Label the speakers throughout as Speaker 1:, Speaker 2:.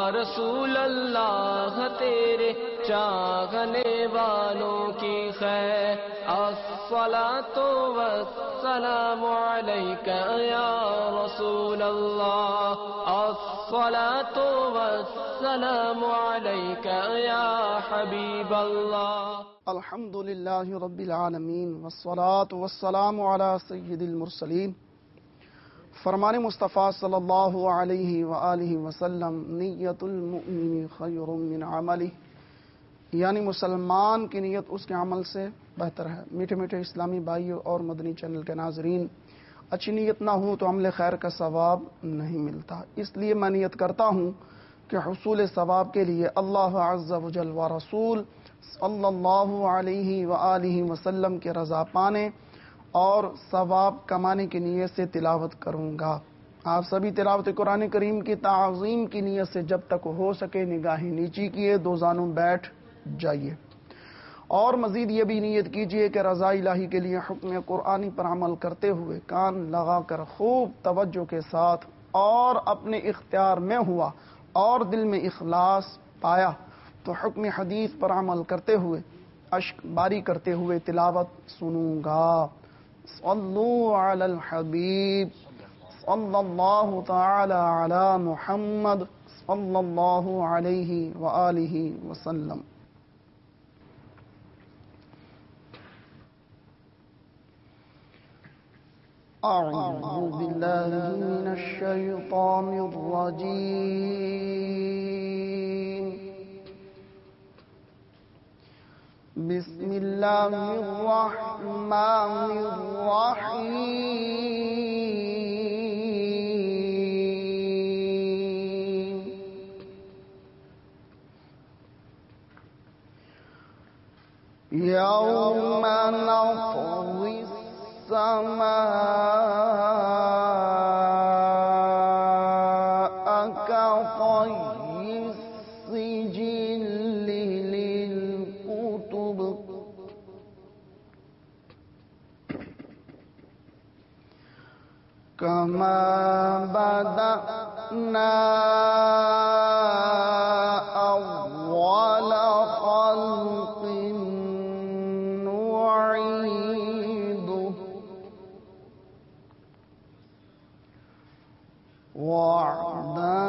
Speaker 1: رسول اللہ تیرے چاہنے والوں کی خیر الصلاۃ والسلام علیک یا رسول اللہ الصلاۃ والسلام علیک یا حبیب اللہ
Speaker 2: الحمد للہ رب العالمین والصلاة والسلام علی سید المرسلین فرمان مصطفیٰ صلی اللہ علیہ وآلہ وسلم نیت المؤمن خیر من عملہ، یعنی مسلمان کی نیت اس کے عمل سے بہتر ہے۔ میٹھے میٹھے اسلامی بھائیوں اور مدنی چینل کے ناظرین، اچھی نیت نہ ہو تو عمل خیر کا ثواب نہیں ملتا، اس لیے میں نیت کرتا ہوں کہ حصول ثواب کے لیے اللہ عز و جل و رسول صلی اللہ علیہ وآلہ وسلم کی رضا پانے اور ثواب کمانے کی نیت سے تلاوت کروں گا۔ آپ سبھی تلاوت قرآن کریم کی تعظیم کی نیت سے جب تک ہو سکے نگاہیں نیچی کیے دو زانوں بیٹھ جائیے، اور مزید یہ بھی نیت کیجئے کہ رضا الہی کے لیے حکم قرآنی پر عمل کرتے ہوئے کان لگا کر خوب توجہ کے ساتھ اور اپنے اختیار میں ہوا اور دل میں اخلاص پایا تو حکم حدیث پر عمل کرتے ہوئے اشک باری کرتے ہوئے تلاوت سنوں گا۔ صلو علی الحبیب صلی اللہ تعالی علی محمد صلی اللہ علیہ وآلہ وسلم۔ اعوذ باللہ من الشیطان الرجیم، بسم اللہ الرحمن الرحیم، یوم نطوی السماء كطي السجل للكتب كما بدأنا أول خلق نعيده وعدا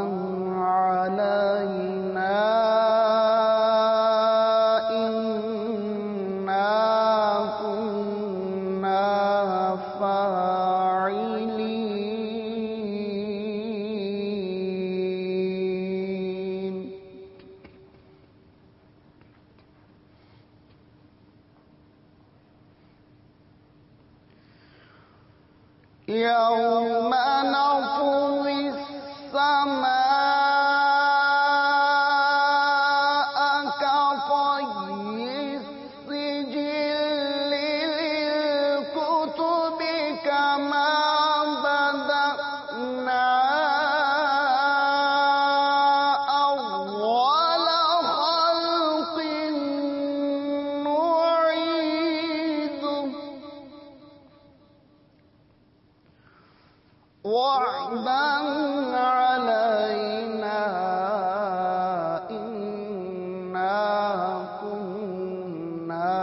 Speaker 2: علينا إنا كنا فاعلين۔ يوم نطوي السماء كطي السجل للكتب كما بدأنا أول خلق نعيده وعدا علينا إنا كنا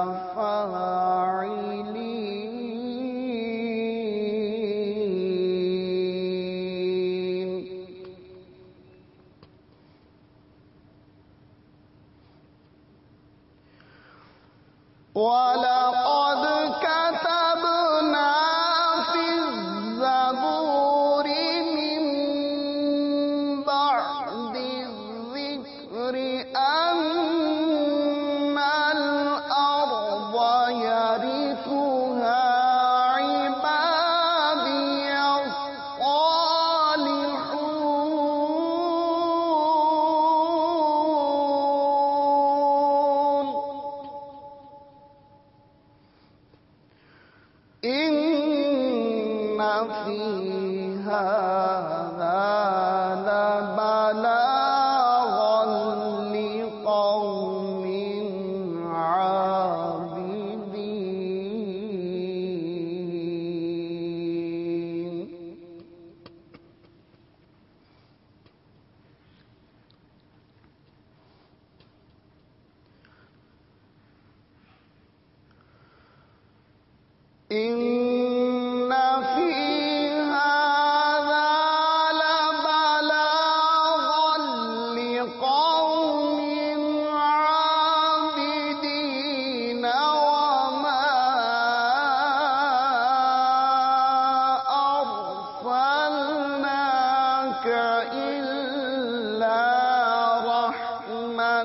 Speaker 2: فاعلين۔ وَلَقَدْ كَتَبْنَا فِي الزَّبُورِ مِن بَعْدِ الذِّكْرِ أَنَّ الْأَرْضَ يَرِثُهَا عِبَادِيَ الصَّالِحُونَ۔ إِنَّ فِي هَذَا لَبَلَاغًا لِقَوْمٍ عَابِدِينَ۔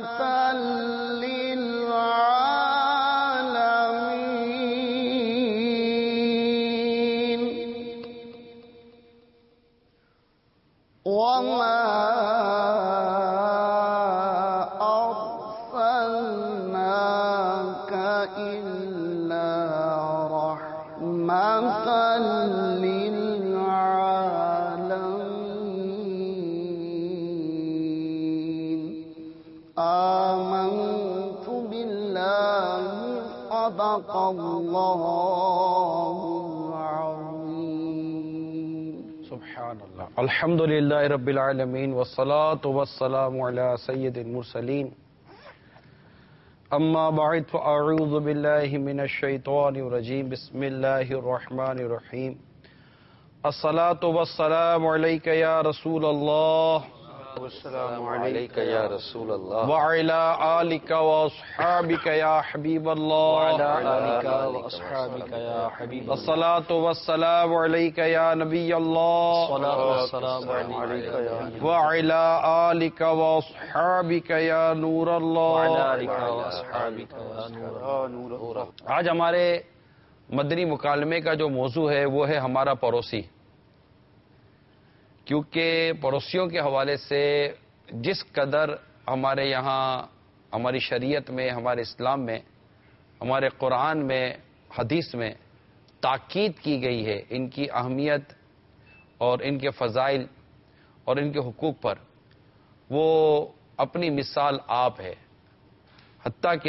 Speaker 2: للعالمين وما أرسلناك إلا رحمة للعالمين آمنت بالله صدق الله العظيم.
Speaker 3: سبحان اللہ. الحمد للہ رب العالمین والصلاة والسلام علی سید المرسلین. اما بعد فاعوذ باللہ من الشیطان الرجیم. بسم اللہ الرحمن الرحیم. الصلاة والسلام علیک یا رسول اللہ
Speaker 4: والسلام علیک یا رسول اللہ
Speaker 3: وعلی آلک واصحابک یا حبیب اللہ
Speaker 4: وعلی آلک واصحابک یا حبیب اللہ
Speaker 3: الصلاة والسلام علیک یا نبی اللہ
Speaker 4: والسلام علیک یا نبی
Speaker 3: وعلی آلک واصحابک یا نور
Speaker 4: وعلی
Speaker 3: اللہ.
Speaker 4: آلک واصحابک یا نور اللہ.
Speaker 3: آج ہمارے مدنی مکالمے کا جو موضوع ہے وہ ہے ہمارا پڑوسی. کیونکہ پڑوسیوں کے حوالے سے جس قدر ہمارے یہاں ہماری شریعت میں، ہمارے اسلام میں، ہمارے قرآن میں، حدیث میں تاکید کی گئی ہے ان کی اہمیت اور ان کے فضائل اور ان کے حقوق پر، وہ اپنی مثال آپ ہے. حتیٰ کہ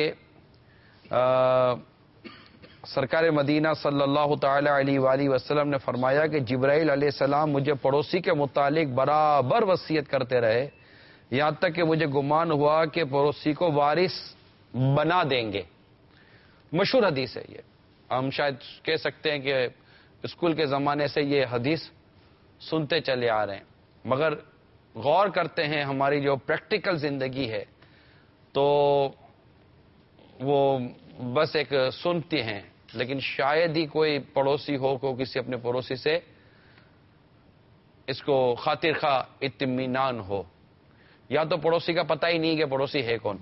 Speaker 3: سرکار مدینہ صلی اللہ تعالی علیہ وآلہ وسلم نے فرمایا کہ جبرائیل علیہ السلام مجھے پڑوسی کے متعلق برابر وصیت کرتے رہے، یہاں تک کہ مجھے گمان ہوا کہ پڑوسی کو وارث بنا دیں گے. مشہور حدیث ہے یہ. ہم شاید کہہ سکتے ہیں کہ اسکول کے زمانے سے یہ حدیث سنتے چلے آ رہے ہیں، مگر غور کرتے ہیں ہماری جو پریکٹیکل زندگی ہے تو وہ بس ایک سنتے ہیں، لیکن شاید ہی کوئی پڑوسی ہو کو کسی اپنے پڑوسی سے اس کو خاطر خواہ اطمینان ہو. یا تو پڑوسی کا پتہ ہی نہیں کہ پڑوسی ہے کون،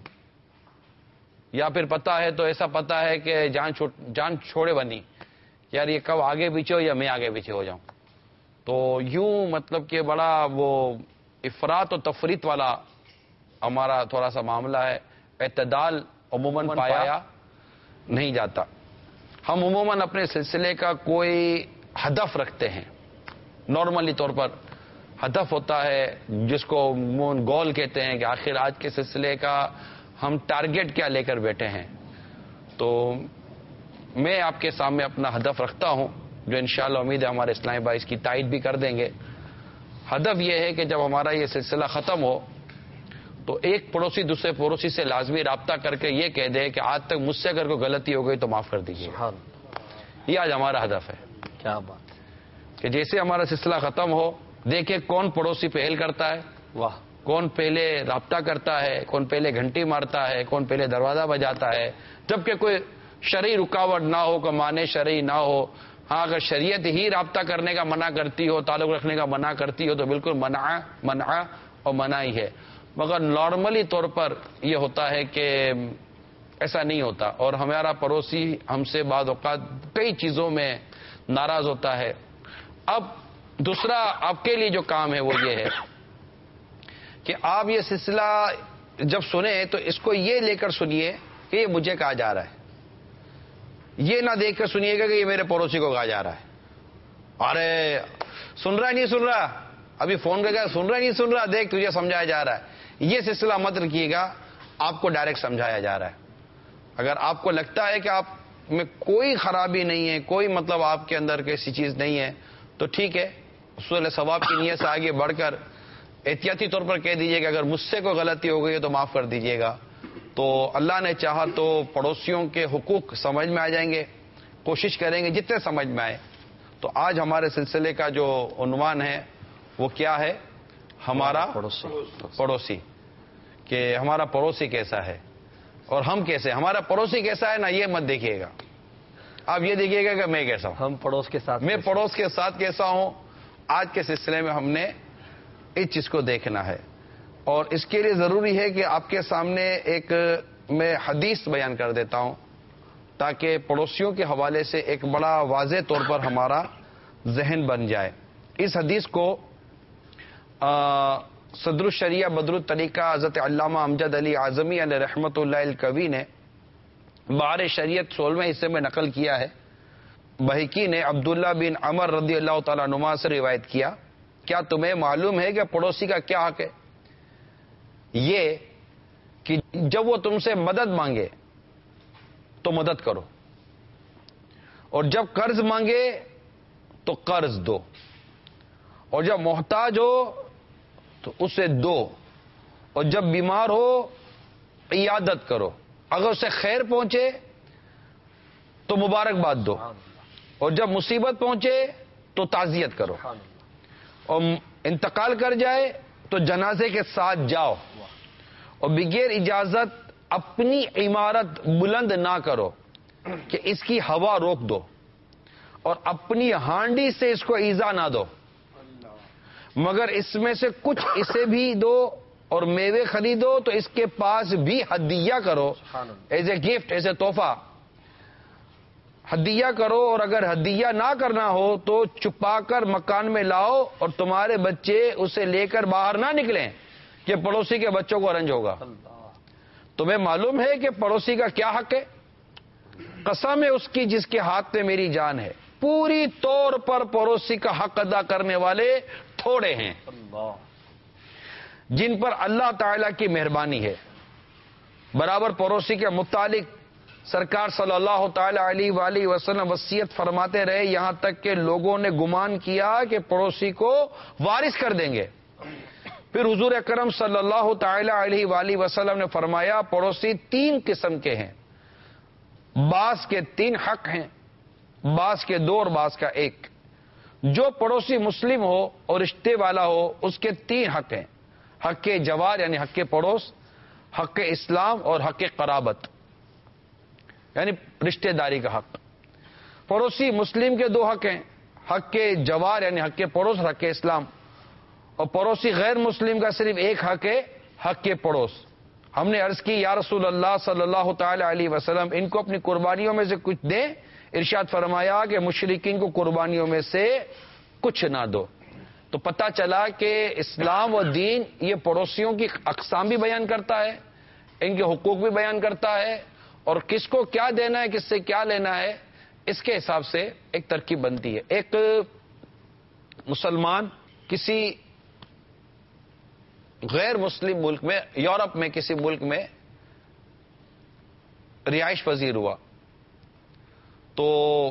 Speaker 3: یا پھر پتہ ہے تو ایسا پتہ ہے کہ جان چھوڑے بنی، یار یہ کب آگے پیچھے ہو یا میں آگے پیچھے ہو جاؤں. تو یوں مطلب کہ بڑا وہ افراط و تفریط والا ہمارا تھوڑا سا معاملہ ہے. اعتدال عموماً پایا نہیں جاتا. ہم عموماً اپنے سلسلے کا کوئی ہدف رکھتے ہیں. نارملی طور پر ہدف ہوتا ہے جس کو گول کہتے ہیں کہ آخر آج کے سلسلے کا ہم ٹارگٹ کیا لے کر بیٹھے ہیں. تو میں آپ کے سامنے اپنا ہدف رکھتا ہوں جو انشاءاللہ امید ہے ہمارے اسلامی بھائی اس کی تائید بھی کر دیں گے. ہدف یہ ہے کہ جب ہمارا یہ سلسلہ ختم ہو تو ایک پڑوسی دوسرے پڑوسی سے لازمی رابطہ کر کے یہ کہہ دے کہ آج تک مجھ سے اگر کوئی غلطی ہو گئی تو معاف کر دیجیے. یہ آج ہمارا ہدف ہے.
Speaker 4: کیا بات
Speaker 3: کہ جیسے ہمارا سلسلہ ختم ہو دیکھیں کون پڑوسی پہل کرتا ہے،
Speaker 4: واہ،
Speaker 3: کون پہلے رابطہ کرتا ہے، کون پہلے گھنٹی مارتا ہے، کون پہلے دروازہ بجاتا ہے، جبکہ کوئی شرعی رکاوٹ نہ ہو، کوئی معنی شرعی نہ ہو. ہاں اگر شریعت ہی رابطہ کرنے کا منع کرتی ہو، تعلق رکھنے کا منع کرتی ہو تو بالکل منع اور منع ہی ہے. مگر نارملی طور پر یہ ہوتا ہے کہ ایسا نہیں ہوتا، اور ہمارا پڑوسی ہم سے بعض اوقات کئی چیزوں میں ناراض ہوتا ہے. اب دوسرا آپ کے لیے جو کام ہے وہ یہ ہے کہ آپ یہ سلسلہ جب سنیں تو اس کو یہ لے کر سنیے کہ یہ مجھے کہا جا رہا ہے. یہ نہ دیکھ کر سنیے گا کہ یہ میرے پڑوسی کو کہا جا رہا ہے. ارے سن رہا نہیں سن رہا، ابھی فون کر کے سن رہا نہیں سن رہا، دیکھ تجھے سمجھایا جا رہا ہے. یہ سلسلہ مت رکھیے گا، آپ کو ڈائریکٹ سمجھایا جا رہا ہے. اگر آپ کو لگتا ہے کہ آپ میں کوئی خرابی نہیں ہے، کوئی مطلب آپ کے اندر کیسی چیز نہیں ہے تو ٹھیک ہے، حصول ثواب کی نیت سے آگے بڑھ کر احتیاطی طور پر کہہ دیجیے کہ اگر مجھ سے کوئی غلطی ہو گئی ہے تو معاف کر دیجیے گا. تو اللہ نے چاہا تو پڑوسیوں کے حقوق سمجھ میں آ جائیں گے، کوشش کریں گے جتنے سمجھ میں آئے. تو آج ہمارے سلسلے کا جو عنوان ہے وہ کیا ہے؟ ہمارا پڑوسی. کہ ہمارا پڑوسی کیسا ہے اور ہم کیسے، ہمارا پڑوسی کیسا ہے نا یہ مت دیکھیے گا، آپ یہ دیکھیے گا کہ میں کیسا ہوں،
Speaker 4: ہم پڑوس کے ساتھ،
Speaker 3: میں پڑوس کے ساتھ کیسا ہوں. آج کے سلسلے میں ہم نے اس چیز کو دیکھنا ہے. اور اس کے لیے ضروری ہے کہ آپ کے سامنے ایک میں حدیث بیان کر دیتا ہوں تاکہ پڑوسیوں کے حوالے سے ایک بڑا واضح طور پر ہمارا ذہن بن جائے. اس حدیث کو صدر الشریعہ بدر الطریقہ حضرت علامہ امجد علی اعظمی علیہ رحمۃ اللہ الکوی نے بہار شریعت 16ویں حصے میں نقل کیا ہے. بہقی نے عبداللہ بن عمر رضی اللہ تعالیٰ عنہما سے روایت کیا, کیا تمہیں معلوم ہے کہ پڑوسی کا کیا حق ہے؟ یہ کہ جب وہ تم سے مدد مانگے تو مدد کرو, اور جب قرض مانگے تو قرض دو, اور جب محتاج ہو تو اسے دو, اور جب بیمار ہو عیادت کرو, اگر اسے خیر پہنچے تو مبارکباد دو, اور جب مصیبت پہنچے تو تعزیت کرو, اور انتقال کر جائے تو جنازے کے ساتھ جاؤ, اور بغیر اجازت اپنی عمارت بلند نہ کرو کہ اس کی ہوا روک دو, اور اپنی ہانڈی سے اس کو ایذا نہ دو, مگر اس میں سے کچھ اسے بھی دو, اور میوے خریدو تو اس کے پاس بھی ہدیہ کرو, as a gift, as a تحفہ ہدیہ کرو, اور اگر ہدیہ نہ کرنا ہو تو چھپا کر مکان میں لاؤ, اور تمہارے بچے اسے لے کر باہر نہ نکلیں کہ پڑوسی کے بچوں کو رنج ہوگا. تمہیں معلوم ہے کہ پڑوسی کا کیا حق ہے؟ قسم ہے اس کی جس کے ہاتھ میں میری جان ہے, پوری طور پر پڑوسی کا حق ادا کرنے والے تھوڑے ہیں جن پر اللہ تعالی کی مہربانی ہے. برابر پڑوسی کے متعلق سرکار صلی اللہ تعالی علیہ وآلہ وسلم وصیت فرماتے رہے, یہاں تک کہ لوگوں نے گمان کیا کہ پڑوسی کو وارث کر دیں گے. پھر حضور اکرم صلی اللہ تعالی علیہ وآلہ وسلم نے فرمایا, پڑوسی 3 قسم کے ہیں, بعض کے 3 حق ہیں, بعض کے 2 اور بعض کا 1. جو پڑوسی مسلم ہو اور رشتے والا ہو اس کے 3 حق ہیں, حق جوار یعنی حق پڑوس, حق اسلام اور حق قرابت یعنی رشتہ داری کا حق. پڑوسی مسلم کے 2 حق ہیں, حق جوار یعنی حق پڑوس اور حق اسلام, اور پڑوسی غیر مسلم کا صرف 1 حق ہے, حق پڑوس. ہم نے عرض کی یا رسول اللہ صلی اللہ تعالی علیہ وسلم ان کو اپنی قربانیوں میں سے کچھ دیں. ارشاد فرمایا کہ مشرکین کو قربانیوں میں سے کچھ نہ دو. تو پتہ چلا کہ اسلام و دین یہ پڑوسیوں کی اقسام بھی بیان کرتا ہے, ان کے حقوق بھی بیان کرتا ہے, اور کس کو کیا دینا ہے, کس سے کیا لینا ہے, اس کے حساب سے ایک ترکیب بنتی ہے. ایک مسلمان کسی غیر مسلم ملک میں, یورپ میں کسی ملک میں رہائش پذیر ہوا, تو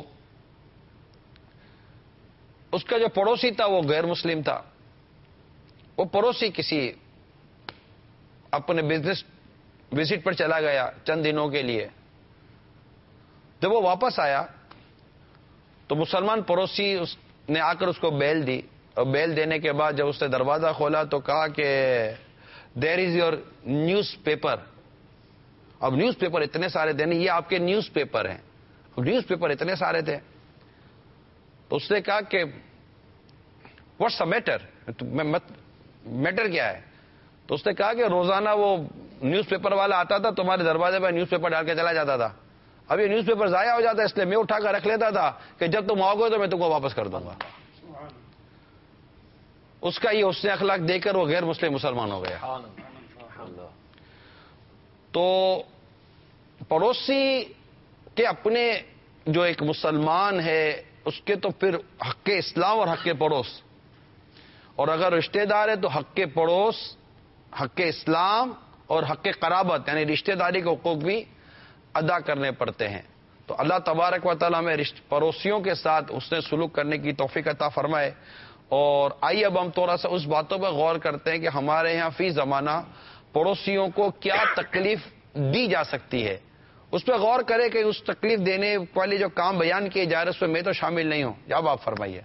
Speaker 3: اس کا جو پڑوسی تھا وہ غیر مسلم تھا. وہ پڑوسی کسی اپنے بزنس وزٹ پر چلا گیا چند دنوں کے لیے. جب وہ واپس آیا تو مسلمان پڑوسی اس نے آ کر اس کو بیل دی, اور بیل دینے کے بعد جب اس نے دروازہ کھولا تو کہا کہ there is your newspaper. اب نیوز پیپر اتنے سارے تھے نہیں, یہ آپ کے نیوز پیپر ہیں. نیوز پیپر اتنے سارے تھے تو اس نے کہا کہ واٹس اے میٹر, میٹر کیا ہے؟ تو اس نے کہا کہ روزانہ وہ نیوز پیپر والا آتا تھا, تمہارے دروازے پر نیوز پیپر ڈال کے چلا جاتا تھا. اب یہ نیوز پیپر ضائع ہو جاتا ہے, اس لیے میں اٹھا کر رکھ لیتا تھا کہ جب تم آؤ گے تو میں تم کو واپس کر دوں گا. اس کا یہ حسن اخلاق دے کر وہ غیر مسلم مسلمان ہو گیا. تو پڑوسی کے اپنے جو ایک مسلمان ہے اس کے تو پھر حق اسلام اور حق پڑوس, اور اگر رشتہ دار ہے تو حق پڑوس, حق اسلام اور حق قرابت یعنی رشتہ داری کے حقوق بھی ادا کرنے پڑتے ہیں. تو اللہ تبارک و تعالیٰ میں پڑوسیوں کے ساتھ اس نے سلوک کرنے کی توفیق عطا فرمائے. اور آئیے اب ہم تھوڑا سا اس باتوں پہ غور کرتے ہیں کہ ہمارے یہاں فی زمانہ پڑوسیوں کو کیا تکلیف دی جا سکتی ہے. اس پہ غور کرے کہ اس تکلیف دینے والے جو کام بیان کیے جا رہے ہیں اس میں میں تو شامل نہیں ہوں. جب آپ فرمائیے.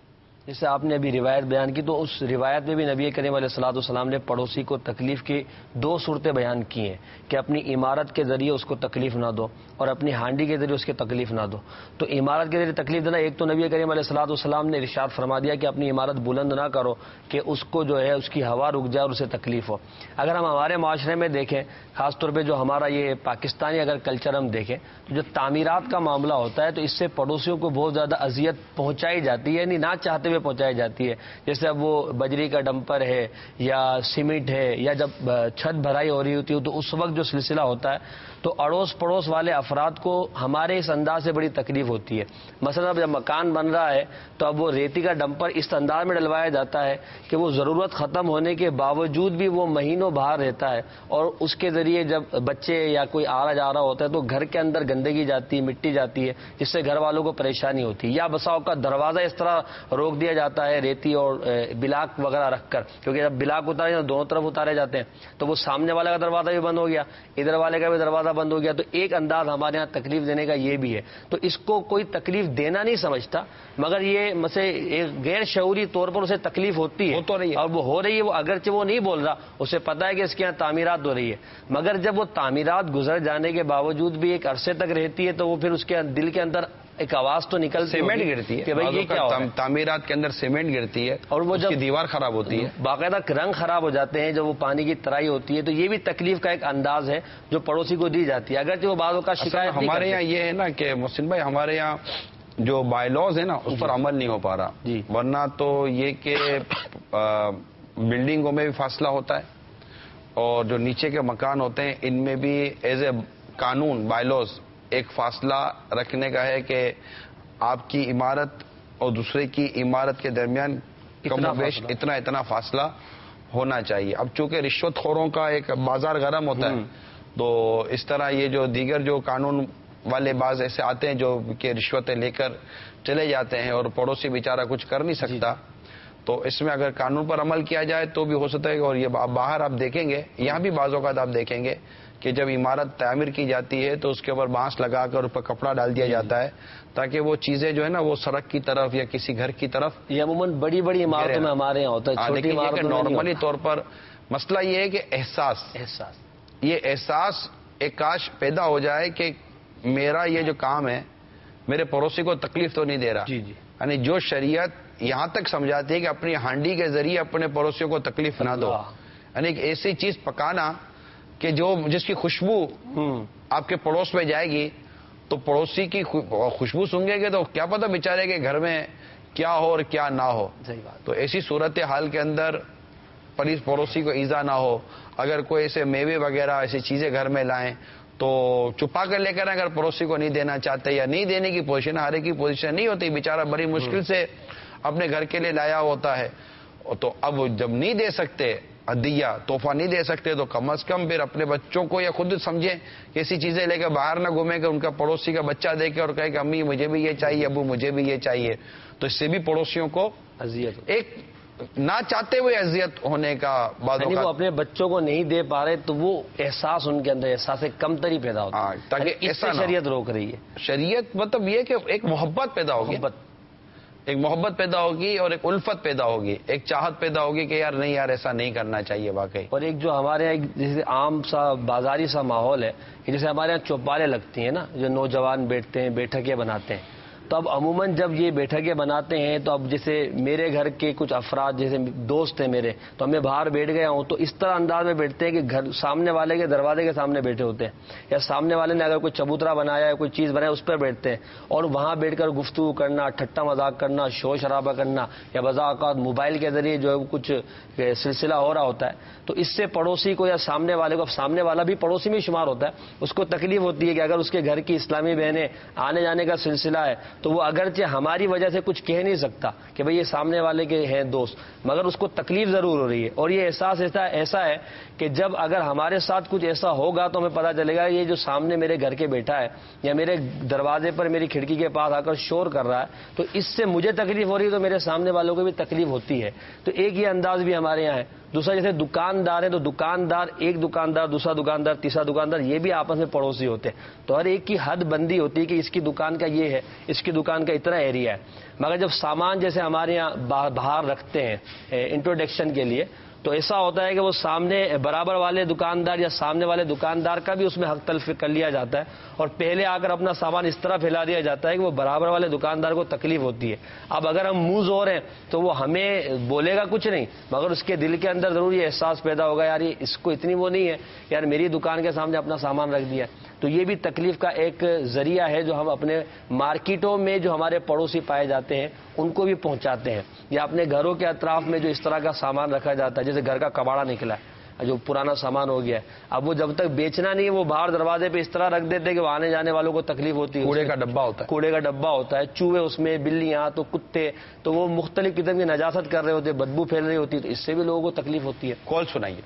Speaker 4: جیسے آپ نے ابھی روایت بیان کی، تو اس روایت میں بھی نبی کریم علیہ الصلوۃ والسلام نے پڑوسی کو تکلیف کی 2 صورتیں بیان کی ہیں کہ اپنی عمارت کے ذریعے اس کو تکلیف نہ دو اور اپنی ہانڈی کے ذریعے اس کی تکلیف نہ دو. تو عمارت کے ذریعے تکلیف دینا، ایک تو نبی کریم علیہ الصلوۃ والسلام نے ارشاد فرما دیا کہ اپنی عمارت بلند نہ کرو کہ اس کو جو ہے اس کی ہوا رک جائے اور اسے تکلیف ہو. اگر ہم ہمارے معاشرے میں دیکھیں، خاص طور پہ جو ہمارا یہ پاکستانی اگر کلچر ہم دیکھیں، تو جو تعمیرات کا معاملہ ہوتا ہے تو اس سے پڑوسیوں کو بہت زیادہ اذیت پہنچائی جاتی ہے، یعنی نہ چاہتے ہوئے پہنچائی جاتی ہے. جیسے اب وہ بجری کا ڈمپر ہے یا سیمنٹ ہے یا جب چھت بھرائی ہو رہی ہوتی ہے تو اس وقت جو سلسلہ ہوتا ہے تو اڑوس پڑوس والے افراد کو ہمارے اس انداز سے بڑی تکلیف ہوتی ہے. مثلا اب جب مکان بن رہا ہے تو اب وہ ریتی کا ڈمپر اس انداز میں ڈلوایا جاتا ہے کہ وہ ضرورت ختم ہونے کے باوجود بھی وہ مہینوں باہر رہتا ہے، اور اس کے ذریعے جب بچے یا کوئی آ رہا جا رہا ہوتا ہے تو گھر کے اندر گندگی جاتی ہے، مٹی جاتی ہے، جس سے گھر والوں کو پریشانی ہوتی ہے. یا بساؤ کا دروازہ اس طرح روک دیا جاتا ہے ریتی اور بلاک وغیرہ رکھ کر، کیونکہ جب بلاک اتارے جاتے دونوں طرف اتارے جاتے ہیں تو وہ سامنے والے کا دروازہ بھی بند ہو گیا، ادھر والے کا بھی دروازہ بند ہو گیا. تو ایک انداز ہمارے یہاں تکلیف دینے کا یہ بھی ہے. تو اس کو کوئی تکلیف دینا نہیں سمجھتا، مگر یہ مسئلہ ایک غیر شعوری طور پر اسے تکلیف ہوتی ہے اور وہ ہو رہی ہے. وہ اگرچہ وہ نہیں بول رہا، اسے پتا ہے کہ اس کے یہاں تعمیرات ہو رہی ہے، مگر جب وہ تعمیرات گزر جانے کے باوجود بھی ایک عرصے تک رہتی ہے تو وہ پھر اس کے دل کے اندر ایک آواز تو نکلتی ہے،
Speaker 3: سیمنٹ گرتی ہے
Speaker 4: کہ بھائی یہ کیا ہو رہا ہے.
Speaker 3: تعمیرات کے اندر سیمنٹ گرتی ہے
Speaker 4: اور وہ جب
Speaker 3: دیوار خراب ہوتی ہے،
Speaker 4: باقاعدہ رنگ خراب ہو جاتے ہیں، جب وہ پانی کی ترائی ہوتی ہے تو یہ بھی تکلیف کا ایک انداز ہے جو پڑوسی کو دی جاتی ہے. اگرچہ وہ بعضوں کا شکایت
Speaker 3: ہمارے یہاں یہ ہے نا کہ محسن بھائی، ہمارے یہاں جو بائی لاز ہے نا اس پر عمل نہیں ہو پا رہا.
Speaker 4: جی.
Speaker 3: ورنہ تو یہ کہ بلڈنگوں میں بھی فاصلہ ہوتا ہے اور جو نیچے کے مکان ہوتے ہیں ان میں بھی ایز اے قانون بائی لاز ایک فاصلہ رکھنے کا ہے کہ آپ کی عمارت اور دوسرے کی عمارت کے درمیان کم و بیش اتنا فاصلہ ہونا چاہیے. اب چونکہ رشوت خوروں کا ایک بازار گرم ہوتا ہے تو اس طرح یہ جو دیگر جو قانون والے بعض ایسے آتے ہیں جو کہ رشوتیں لے کر چلے جاتے ہیں اور پڑوسی بیچارہ کچھ کر نہیں سکتا. تو اس میں اگر قانون پر عمل کیا جائے تو بھی ہو سکتا ہے. اور یہ باہر آپ دیکھیں گے، یہاں بھی بعض اوقات آپ دیکھیں گے کہ جب عمارت تعمیر کی جاتی ہے تو اس کے اوپر بانس لگا کر اس پر کپڑا ڈال دیا جاتا ہے تاکہ وہ چیزیں جو ہے نا وہ سڑک کی طرف یا کسی گھر کی طرف،
Speaker 4: یہ عموماً بڑی بڑی عمارتوں میں ہمارے یہاں ہوتا ہے، چھوٹی عمارتوں میں
Speaker 3: نارملی طور پر مسئلہ یہ ہے کہ احساس یہ احساس ایک کاش پیدا ہو جائے کہ میرا یہ جو کام ہے میرے پڑوسی کو تکلیف تو نہیں دے رہا. یعنی جو شریعت یہاں تک سمجھاتی ہے کہ اپنی ہانڈی کے ذریعے اپنے پڑوسیوں کو تکلیف نہ دو، یعنی ایک ایسی چیز پکانا کہ جس کی خوشبو آپ کے پڑوس میں جائے گی تو پڑوسی کی خوشبو سونگے گے تو کیا پتہ بیچارے کے گھر میں کیا ہو اور کیا نہ ہو. تو ایسی صورتحال کے اندر پڑوسی کو ایزا نہ ہو. اگر کوئی ایسے میوے وغیرہ ایسی چیزیں گھر میں لائیں تو چھپا کر لے کر اگر پڑوسی کو نہیں دینا چاہتے یا نہیں دینے کی پوزیشن، ہر ایک کی پوزیشن نہیں ہوتی، بیچارہ بڑی مشکل سے اپنے گھر کے لیے لایا ہوتا ہے. تو اب جب نہیں دے سکتے عدیہ تحفہ نہیں دے سکتے تو کم از کم پھر اپنے بچوں کو یا خود سمجھیں کہ ایسی چیزیں لے کے باہر نہ گھومیں کہ ان کا پڑوسی کا بچہ دیکھے اور کہے کہ امی مجھے بھی یہ چاہیے، ابو مجھے بھی یہ چاہیے. تو اس سے بھی پڑوسیوں کو اذیت، ایک نہ چاہتے ہوئے اذیت ہونے کا بعض اوقات،
Speaker 4: وہ اپنے بچوں کو نہیں دے پا رہے تو وہ احساس ان کے اندر احساس کمتری پیدا ہوتا ہے.
Speaker 3: تاکہ ایسا
Speaker 4: شریعت روک رہی ہے.
Speaker 3: شریعت مطلب یہ کہ ایک محبت پیدا ہوگی، ایک محبت پیدا ہوگی اور ایک الفت پیدا ہوگی، ایک چاہت پیدا ہوگی کہ یار نہیں، یار ایسا نہیں کرنا چاہیے واقعی.
Speaker 4: اور ایک جو ہمارے یہاں جیسے عام سا بازاری سا ماحول ہے کہ جیسے ہمارے یہاں چوپالیں لگتی ہیں نا، جو نوجوان بیٹھتے ہیں بیٹھکیں بناتے ہیں، تو اب عموماً جب یہ بیٹھکیں بناتے ہیں تو اب جیسے میرے گھر کے کچھ افراد جیسے دوست ہیں میرے، تو میں باہر بیٹھ گیا ہوں تو اس طرح انداز میں بیٹھتے ہیں کہ گھر سامنے والے کے دروازے کے سامنے بیٹھے ہوتے ہیں، یا سامنے والے نے اگر کوئی چبوترا بنایا ہے کوئی چیز بنایا اس پر بیٹھتے ہیں اور وہاں بیٹھ کر گفتگو کرنا، ٹھٹا مذاق کرنا، شور شرابہ کرنا، یا بعض اوقات موبائل کے ذریعے جو ہے کچھ سلسلہ ہو رہا ہوتا ہے. تو اس سے پڑوسی کو یا سامنے والے کو، سامنے والا بھی پڑوسی میں شمار ہوتا ہے، اس کو تکلیف ہوتی ہے کہ اگر اس کے گھر کی اسلامی بہنیں آنے جانے کا سلسلہ ہے تو وہ اگرچہ ہماری وجہ سے کچھ کہہ نہیں سکتا کہ بھئی یہ سامنے والے کے ہیں دوست، مگر اس کو تکلیف ضرور ہو رہی ہے. اور یہ احساس ایسا ہے کہ جب اگر ہمارے ساتھ کچھ ایسا ہوگا تو ہمیں پتہ چلے گا یہ جو سامنے میرے گھر کے بیٹھا ہے یا میرے دروازے پر میری کھڑکی کے پاس آ کر شور کر رہا ہے تو اس سے مجھے تکلیف ہو رہی ہے تو میرے سامنے والوں کو بھی تکلیف ہوتی ہے. تو ایک یہ انداز بھی ہمارے یہاں ہے. دوسرا جیسے دکاندار ہیں تو دکاندار، ایک دکاندار دوسرا دکاندار تیسرا دکاندار، یہ بھی آپس میں پڑوسی ہوتے ہیں. تو ہر ایک کی حد بندی ہوتی ہے کہ اس کی دکان کا یہ ہے، اس اس کی دکان کا اتنا ایریا ہے. مگر جب سامان جیسے ہمارے یہاں باہر رکھتے ہیں انٹروڈکشن کے لیے، تو ایسا ہوتا ہے کہ وہ سامنے برابر والے دکاندار یا سامنے والے دکاندار کا بھی اس میں حق تلف کر لیا جاتا ہے، اور پہلے آ کر اپنا سامان اس طرح پھیلا دیا جاتا ہے کہ وہ برابر والے دکاندار کو تکلیف ہوتی ہے. اب اگر ہم منہ زور ہیں تو وہ ہمیں بولے گا کچھ نہیں، مگر اس کے دل کے اندر ضرور یہ احساس پیدا ہوگا یار اس کو اتنی وہ نہیں ہے یار میری دکان کے سامنے اپنا سامان رکھ دیا. تو یہ بھی تکلیف کا ایک ذریعہ ہے جو ہم اپنے مارکیٹوں میں جو ہمارے پڑوسی پائے جاتے ہیں ان کو بھی پہنچاتے ہیں، یا اپنے گھروں کے اطراف میں جو اس طرح کا سامان رکھا جاتا ہے، جیسے گھر کا کباڑا نکلا ہے جو پرانا سامان ہو گیا ہے، اب وہ جب تک بیچنا نہیں وہ باہر دروازے پہ اس طرح رکھ دیتے ہیں کہ وہ آنے جانے والوں کو تکلیف ہوتی ہے.
Speaker 3: کوڑے کا ڈبہ ہوتا ہے،
Speaker 4: کوڑے کا ڈبہ ہوتا ہے، چوہے اس میں، بلیاں تو کتے، تو وہ مختلف قسم کی نجاست کر رہے ہوتے ہیں، بدبو پھیل رہی ہوتی ہے، تو اس سے بھی لوگوں کو تکلیف ہوتی ہے.
Speaker 3: کال سنائیے.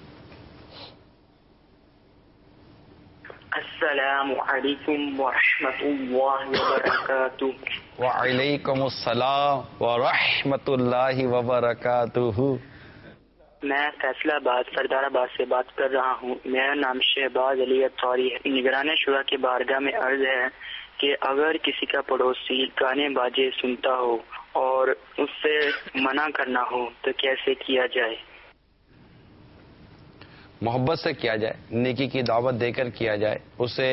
Speaker 5: السلام علیکم ورحمۃ اللہ وبرکاتہ.
Speaker 3: وعلیکم السلام ورحمۃ اللہ وبرکاتہ.
Speaker 5: میں فیصلہ آباد سردار آباد سے بات کر رہا ہوں. میرا نام شہباز علی اطواری ہے. نگران شورا کی بارگاہ میں عرض ہے کہ اگر کسی کا پڑوسی گانے باجے سنتا ہو اور اس سے منع کرنا ہو تو کیسے کیا جائے؟
Speaker 3: محبت سے کیا جائے، نیکی کی دعوت دے کر کیا جائے. اسے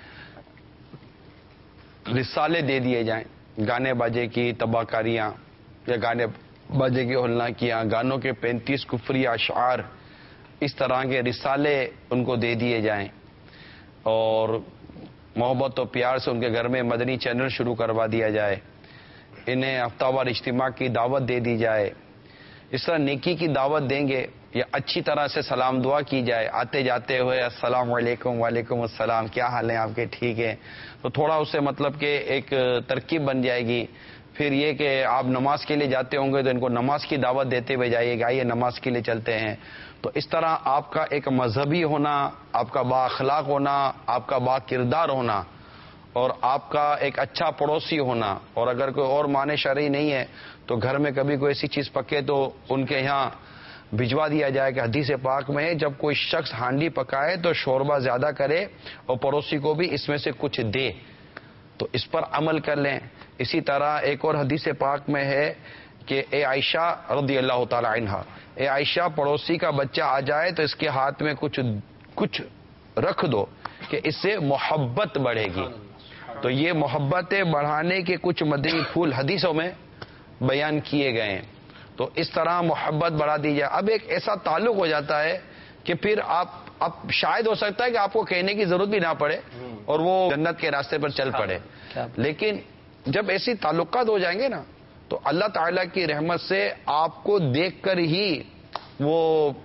Speaker 3: رسالے دے دیے جائیں، گانے باجے کی تباہ کاریاں یا گانے باجے کی ہولناکیاں، گانوں کے 35 کفری اشعار، اس طرح کے رسالے ان کو دے دیے جائیں، اور محبت و پیار سے ان کے گھر میں مدنی چینل شروع کروا دیا جائے. انہیں ہفتہ وار اجتماع کی دعوت دے دی جائے. اس طرح نیکی کی دعوت دیں گے یا اچھی طرح سے سلام دعا کی جائے، آتے جاتے ہوئے السلام علیکم، وعلیکم السلام، کیا حال ہیں آپ کے، ٹھیک ہے، تو تھوڑا اس سے مطلب کہ ایک ترکیب بن جائے گی. پھر یہ کہ آپ نماز کے لیے جاتے ہوں گے تو ان کو نماز کی دعوت دیتے ہوئے جائیے کہ آئیے نماز کے لیے چلتے ہیں. تو اس طرح آپ کا ایک مذہبی ہونا، آپ کا با اخلاق ہونا، آپ کا با کردار ہونا، اور آپ کا ایک اچھا پڑوسی ہونا، اور اگر کوئی اور معنی شرعی نہیں ہے تو گھر میں کبھی کوئی ایسی چیز پکے تو ان کے یہاں بھجوا دیا جائے کہ حدیث پاک میں ہے جب کوئی شخص ہانڈی پکائے تو شوربہ زیادہ کرے اور پڑوسی کو بھی اس میں سے کچھ دے. تو اس پر عمل کر لیں. اسی طرح ایک اور حدیث پاک میں ہے کہ اے عائشہ رضی اللہ تعالی عنہا، اے عائشہ پڑوسی کا بچہ آ جائے تو اس کے ہاتھ میں کچھ رکھ دو کہ اس سے محبت بڑھے گی. تو یہ محبتیں بڑھانے کے کچھ مدنی پھول حدیثوں میں بیان کیے گئے ہیں. تو اس طرح محبت بڑھا دی جائے. اب ایک ایسا تعلق ہو جاتا ہے کہ پھر اب شاید ہو سکتا ہے کہ آپ کو کہنے کی ضرورت بھی نہ پڑے اور وہ جنت کے راستے پر چل پڑے. لیکن جب ایسی تعلقات ہو جائیں گے نا تو اللہ تعالیٰ کی رحمت سے آپ کو دیکھ کر ہی وہ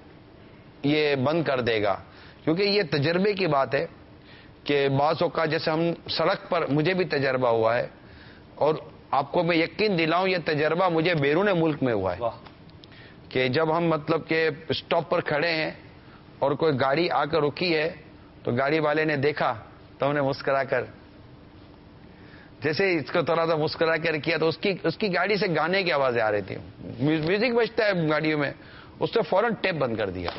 Speaker 3: یہ بند کر دے گا. کیونکہ یہ تجربے کی بات ہے کہ بعض اوقات جیسے ہم سڑک پر، مجھے بھی تجربہ ہوا ہے، اور آپ کو میں یقین دلاؤں یہ تجربہ مجھے بیرون ملک میں ہوا ہے کہ جب ہم مطلب کہ اسٹاپ پر کھڑے ہیں اور کوئی گاڑی آ کر رکی ہے تو گاڑی والے نے دیکھا تو ہم نے مسکرا کر، جیسے اس کو تھوڑا سا مسکرا کر کیا تو اس کی گاڑی سے گانے کی آوازیں آ رہی تھی، میوزک بجتا ہے گاڑیوں میں، اس نے فوراً ٹیپ بند کر دیا.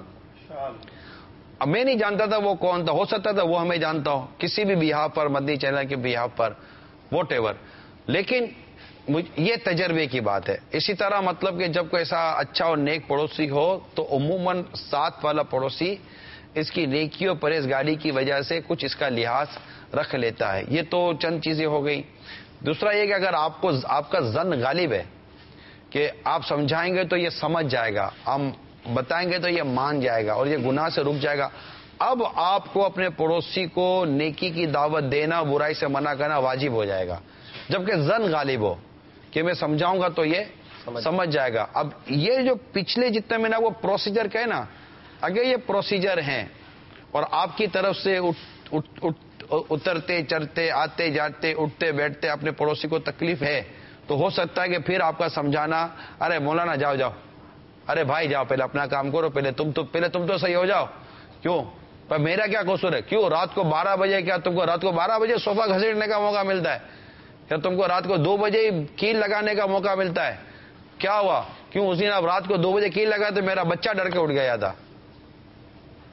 Speaker 3: اب میں نہیں جانتا تھا وہ کون تھا، ہو سکتا تھا وہ ہمیں جانتا ہو کسی بھی بیہاف پر، مدنی چینل کے بیہاف پر، واٹ ایور. لیکن یہ تجربے کی بات ہے. اسی طرح مطلب کہ جب کوئی ایسا اچھا اور نیک پڑوسی ہو تو عموماً ساتھ والا پڑوسی اس کی نیکی اور پرہیزگاری کی وجہ سے کچھ اس کا لحاظ رکھ لیتا ہے. یہ تو چند چیزیں ہو گئی. دوسرا یہ کہ اگر آپ کا ظن غالب ہے کہ آپ سمجھائیں گے تو یہ سمجھ جائے گا، ہم بتائیں گے تو یہ مان جائے گا اور یہ گناہ سے رک جائے گا، اب آپ کو اپنے پڑوسی کو نیکی کی دعوت دینا، برائی سے منع کرنا واجب ہو جائے گا. جبکہ ظن غالب ہو کہ میں سمجھاؤں گا تو یہ سمجھ جائے گا. اب یہ جو پچھلے جتنے میں نے وہ پروسیجر کہے نا، اگر یہ پروسیجر ہیں اور آپ کی طرف سے اترتے چڑھتے، آتے جاتے، اٹھتے بیٹھتے اپنے پڑوسی کو تکلیف ہے تو ہو سکتا ہے کہ پھر آپ کا سمجھانا، ارے مولانا جاؤ، ارے بھائی جاؤ، پہلے اپنا کام کرو، پہلے تم تو صحیح ہو جاؤ. کیوں؟ پر میرا کیا قصور ہے؟ کیوں رات کو 12 بجے، کیا تم کو رات کو 12 بجے صوفہ گھسیٹنے کا موقع ملتا ہے؟ کیا تم کو رات کو 2 بجے کیل لگانے کا موقع ملتا ہے؟ کیا ہوا؟ کیوں اس دن آپ رات کو 2 بجے کیل لگا تو میرا بچہ ڈر کے اٹھ گیا تھا.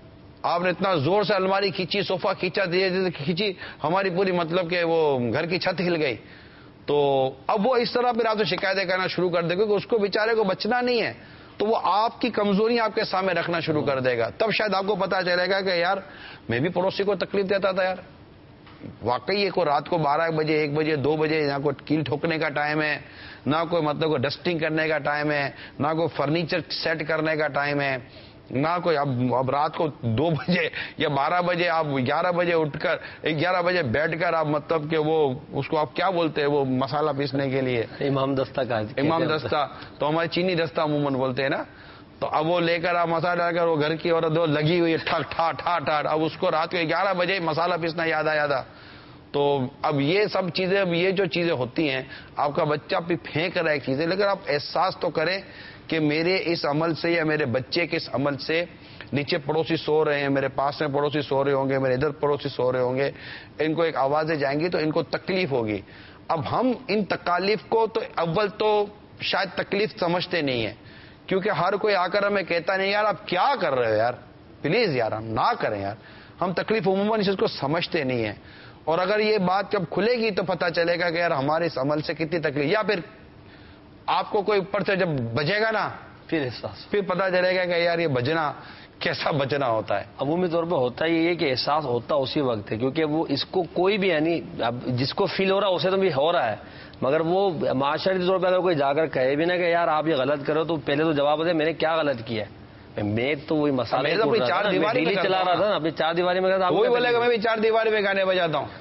Speaker 3: آپ نے اتنا زور سے الماری کھینچی, صوفہ کھینچا, کھینچی, ہماری پوری مطلب کہ وہ گھر کی چھت ہل گئی. تو اب وہ اس طرح پھر آپ سے شکایتیں کرنا شروع کر دے گا کہ اس کو بیچارے کو بچنا نہیں ہے, تو وہ آپ کی کمزوری آپ کے سامنے رکھنا شروع کر دے گا. تب شاید آپ کو پتا چلے گا کہ یار میں بھی پڑوسی کو تکلیف دیتا تھا یار. واقعی یہ کوئی رات کو 12 بجے 1 بجے 2 بجے نہ کوئی کیل ٹھوکنے کا ٹائم ہے, نہ کوئی مطلب کوئی ڈسٹنگ کرنے کا ٹائم ہے, نہ کوئی فرنیچر سیٹ کرنے کا ٹائم ہے, نہ کوئی اب رات کو 2 بجے یا 12 بجے آپ 11 بجے اٹھ کر 11 بجے بیٹھ کر آپ مطلب کہ وہ اس کو آپ کیا بولتے ہیں وہ مسالہ پیسنے کے لیے
Speaker 4: امام دستہ کا
Speaker 3: امام دستہ, تو ہمارے چینی دستہ عموماً بولتے ہیں نا. تو اب وہ لے کر آپ مسالہ ڈال کر وہ گھر کی عورت وہ لگی ہوئی ہے ٹھک ٹھا ٹھا ٹھاٹ, اب اس کو رات کو 11 بجے مسالہ پیسنا یاد آ. تو اب یہ سب چیزیں, اب یہ جو چیزیں ہوتی ہیں, آپ کا بچہ بھی پھینک رہا ہے چیزیں, لیکن آپ احساس تو کریں کہ میرے اس عمل سے یا میرے بچے کے اس عمل سے نیچے پڑوسی سو رہے ہیں, میرے پاس میں پڑوسی سو رہے ہوں گے, میرے ادھر پڑوسی سو رہے ہوں گے, ان کو ایک آوازیں جائیں گی تو ان کو تکلیف ہوگی. اب ہم ان تکالیف کو تو اول تو شاید تکلیف سمجھتے نہیں ہیں, کیونکہ ہر کوئی آ کر ہمیں کہتا نہیں یار آپ کیا کر رہے ہو یار, پلیز یار ہم نہ کریں یار. ہم تکلیف عموماً اس کو سمجھتے نہیں ہیں, اور اگر یہ بات جب کھلے گی تو پتہ چلے گا کہ یار ہمارے اس عمل سے کتنی تکلیف, یا پھر آپ کو کوئی اوپر سے جب بجے گا نا پھر پتہ چلے گا کہ یار یہ بجنا کیسا بجنا ہوتا ہے.
Speaker 4: عمومی طور پہ ہوتا ہی ہے کہ احساس ہوتا اسی وقت ہے, کیونکہ وہ اس کو کوئی بھی یعنی اب جس کو فیل ہو رہا ہے اسے تو بھی ہو رہا ہے, مگر وہ معاشرتی طور پہ اگر کوئی جا کر کہے بھی نا کہ یار آپ یہ غلط کرو تو پہلے تو جواب دے میں نے کیا غلط کیا ہے. میں تو وہی مسئلہ چلا رہا تھا نا, اپنی 4 دیواری میں
Speaker 3: وہی بولے گا میں بھی 4 دیواری میں گانے بجاتا ہوں.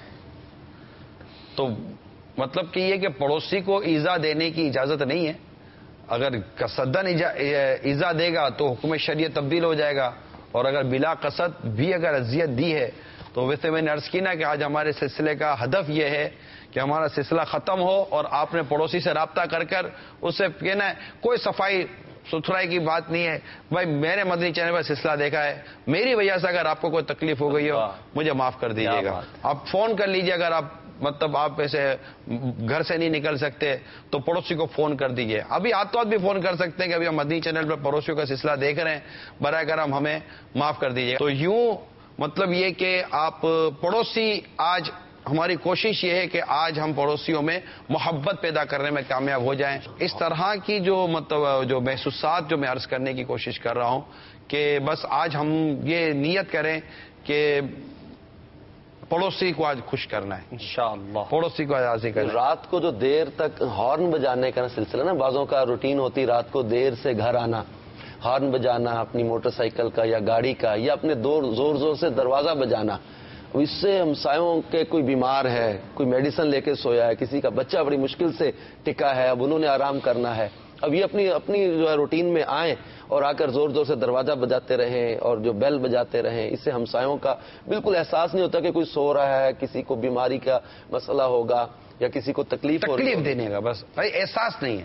Speaker 3: تو مطلب کہ یہ کہ پڑوسی کو ایذا دینے کی اجازت نہیں ہے. اگر قصدن ایذا دے گا تو حکم شریعت تبدیل ہو جائے گا, اور اگر بلا قصد بھی اگر اذیت دی ہے تو ویسے میں نے عرض کی نا کہ آج ہمارے سلسلے کا ہدف یہ ہے کہ ہمارا سلسلہ ختم ہو اور آپ نے پڑوسی سے رابطہ کر کر اس سے کہنا ہے, کوئی صفائی ستھرائی کی بات نہیں ہے بھائی, میں نے مدنی چینل پر سلسلہ دیکھا ہے, میری وجہ سے اگر آپ کو کوئی تکلیف ہو گئی ہو مجھے معاف کر دیجیے گا. آپ فون کر لیجیے, اگر آپ مطلب آپ ایسے گھر سے نہیں نکل سکتے تو پڑوسی کو فون کر دیجیے. ابھی آج بھی فون کر سکتے ہیں کہ ابھی ہم مدنی چینل پر پڑوسیوں کا سلسلہ دیکھ رہے ہیں, برائے کرم ہمیں معاف کر دیجیے. تو یوں مطلب یہ کہ آپ پڑوسی, آج ہماری کوشش یہ ہے کہ آج ہم پڑوسیوں میں محبت پیدا کرنے میں کامیاب ہو جائیں. اس طرح کی جو مطلب جو محسوسات جو میں عرض کرنے کی کوشش کر رہا ہوں کہ بس آج ہم یہ نیت کریں کہ پڑوسی کو آج خوش کرنا ہے انشاءاللہ, پڑوسی کو راضی کرنا.
Speaker 6: رات کو جو دیر تک ہارن بجانے کا سلسلہ نا, بعضوں کا روٹین ہوتی رات کو دیر سے گھر آنا, ہارن بجانا اپنی موٹر سائیکل کا یا گاڑی کا, یا اپنے زور زور سے دروازہ بجانا. اس سے ہمسایوں کے کوئی بیمار ہے, کوئی میڈیسن لے کے سویا ہے, کسی کا بچہ بڑی مشکل سے ٹکا ہے, اب انہوں نے آرام کرنا ہے, اب یہ اپنی جو ہے روٹین میں آئیں اور آ کر زور زور سے دروازہ بجاتے رہیں اور جو بیل بجاتے رہیں. اس سے ہمسایوں کا بالکل احساس نہیں ہوتا کہ کوئی سو رہا ہے, کسی کو بیماری کا مسئلہ ہوگا یا کسی کو تکلیف
Speaker 3: دینے کا, بس احساس نہیں ہے.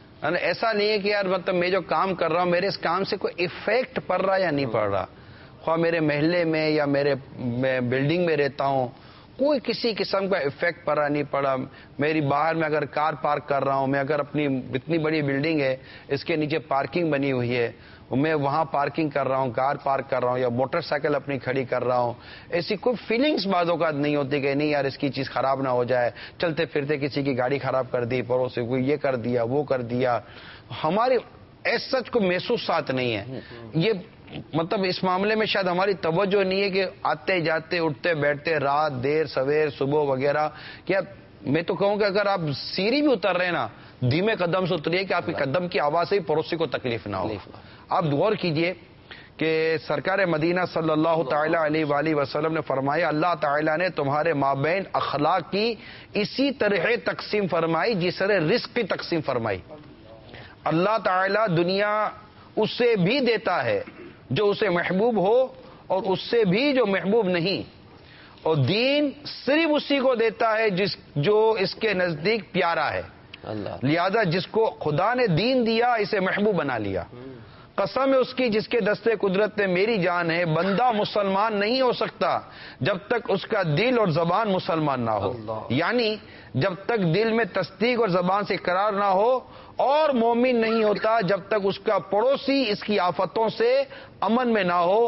Speaker 3: ایسا نہیں ہے کہ یار مطلب میں جو کام کر رہا ہوں میرے اس کام سے کوئی افیکٹ پڑ رہا یا نہیں پڑ رہا, خواہ میرے محلے میں یا میں بلڈنگ میں رہتا ہوں, کوئی کسی قسم کا افیکٹ پڑا نہیں پڑا. میری باہر میں اگر کار پارک کر رہا ہوں, میں اگر اپنی اتنی بڑی بلڈنگ ہے اس کے نیچے پارکنگ بنی ہوئی ہے, میں وہاں پارکنگ کر رہا ہوں, کار پارک کر رہا ہوں یا موٹر سائیکل اپنی کھڑی کر رہا ہوں, ایسی کوئی فیلنگز بعض اوقات نہیں ہوتی کہ نہیں یار اس کی چیز خراب نہ ہو جائے, چلتے پھرتے کسی کی گاڑی خراب کر دی, پڑوسی کو یہ کر دیا وہ کر دیا. ہمارے ایسا کو محسوسات نہیں ہے. یہ مطلب اس معاملے میں شاید ہماری توجہ نہیں ہے کہ آتے جاتے اٹھتے بیٹھتے رات دیر سویر صبح وغیرہ. کیا میں تو کہوں کہ اگر آپ سیڑھی بھی اتر رہے ہیں نا, دھیمے قدم سے اتریے کہ آپ کے قدم کی آواز سے ہی پڑوسی کو تکلیف نہ ہو. آپ غور کیجئے کہ سرکار مدینہ صلی اللہ تعالی علیہ وآلہ وسلم نے فرمایا اللہ تعالیٰ نے تمہارے مابین اخلاق کی اسی طرح تقسیم فرمائی جس طرح رزق کی تقسیم فرمائی. اللہ تعالیٰ دنیا اس سے بھی دیتا ہے جو اسے محبوب ہو اور اس سے بھی جو محبوب نہیں, اور دین صرف اسی کو دیتا ہے جو اس کے نزدیک پیارا ہے. لہذا جس کو خدا نے دین دیا اسے محبوب بنا لیا. قسم ہے اس کی جس کے دستے قدرت میں میری جان ہے, بندہ مسلمان نہیں ہو سکتا جب تک اس کا دل اور زبان مسلمان نہ ہو. یعنی جب تک دل میں تصدیق اور زبان سے اقرار نہ ہو, اور مومن نہیں ہوتا جب تک اس کا پڑوسی اس کی آفتوں سے امن میں نہ ہو.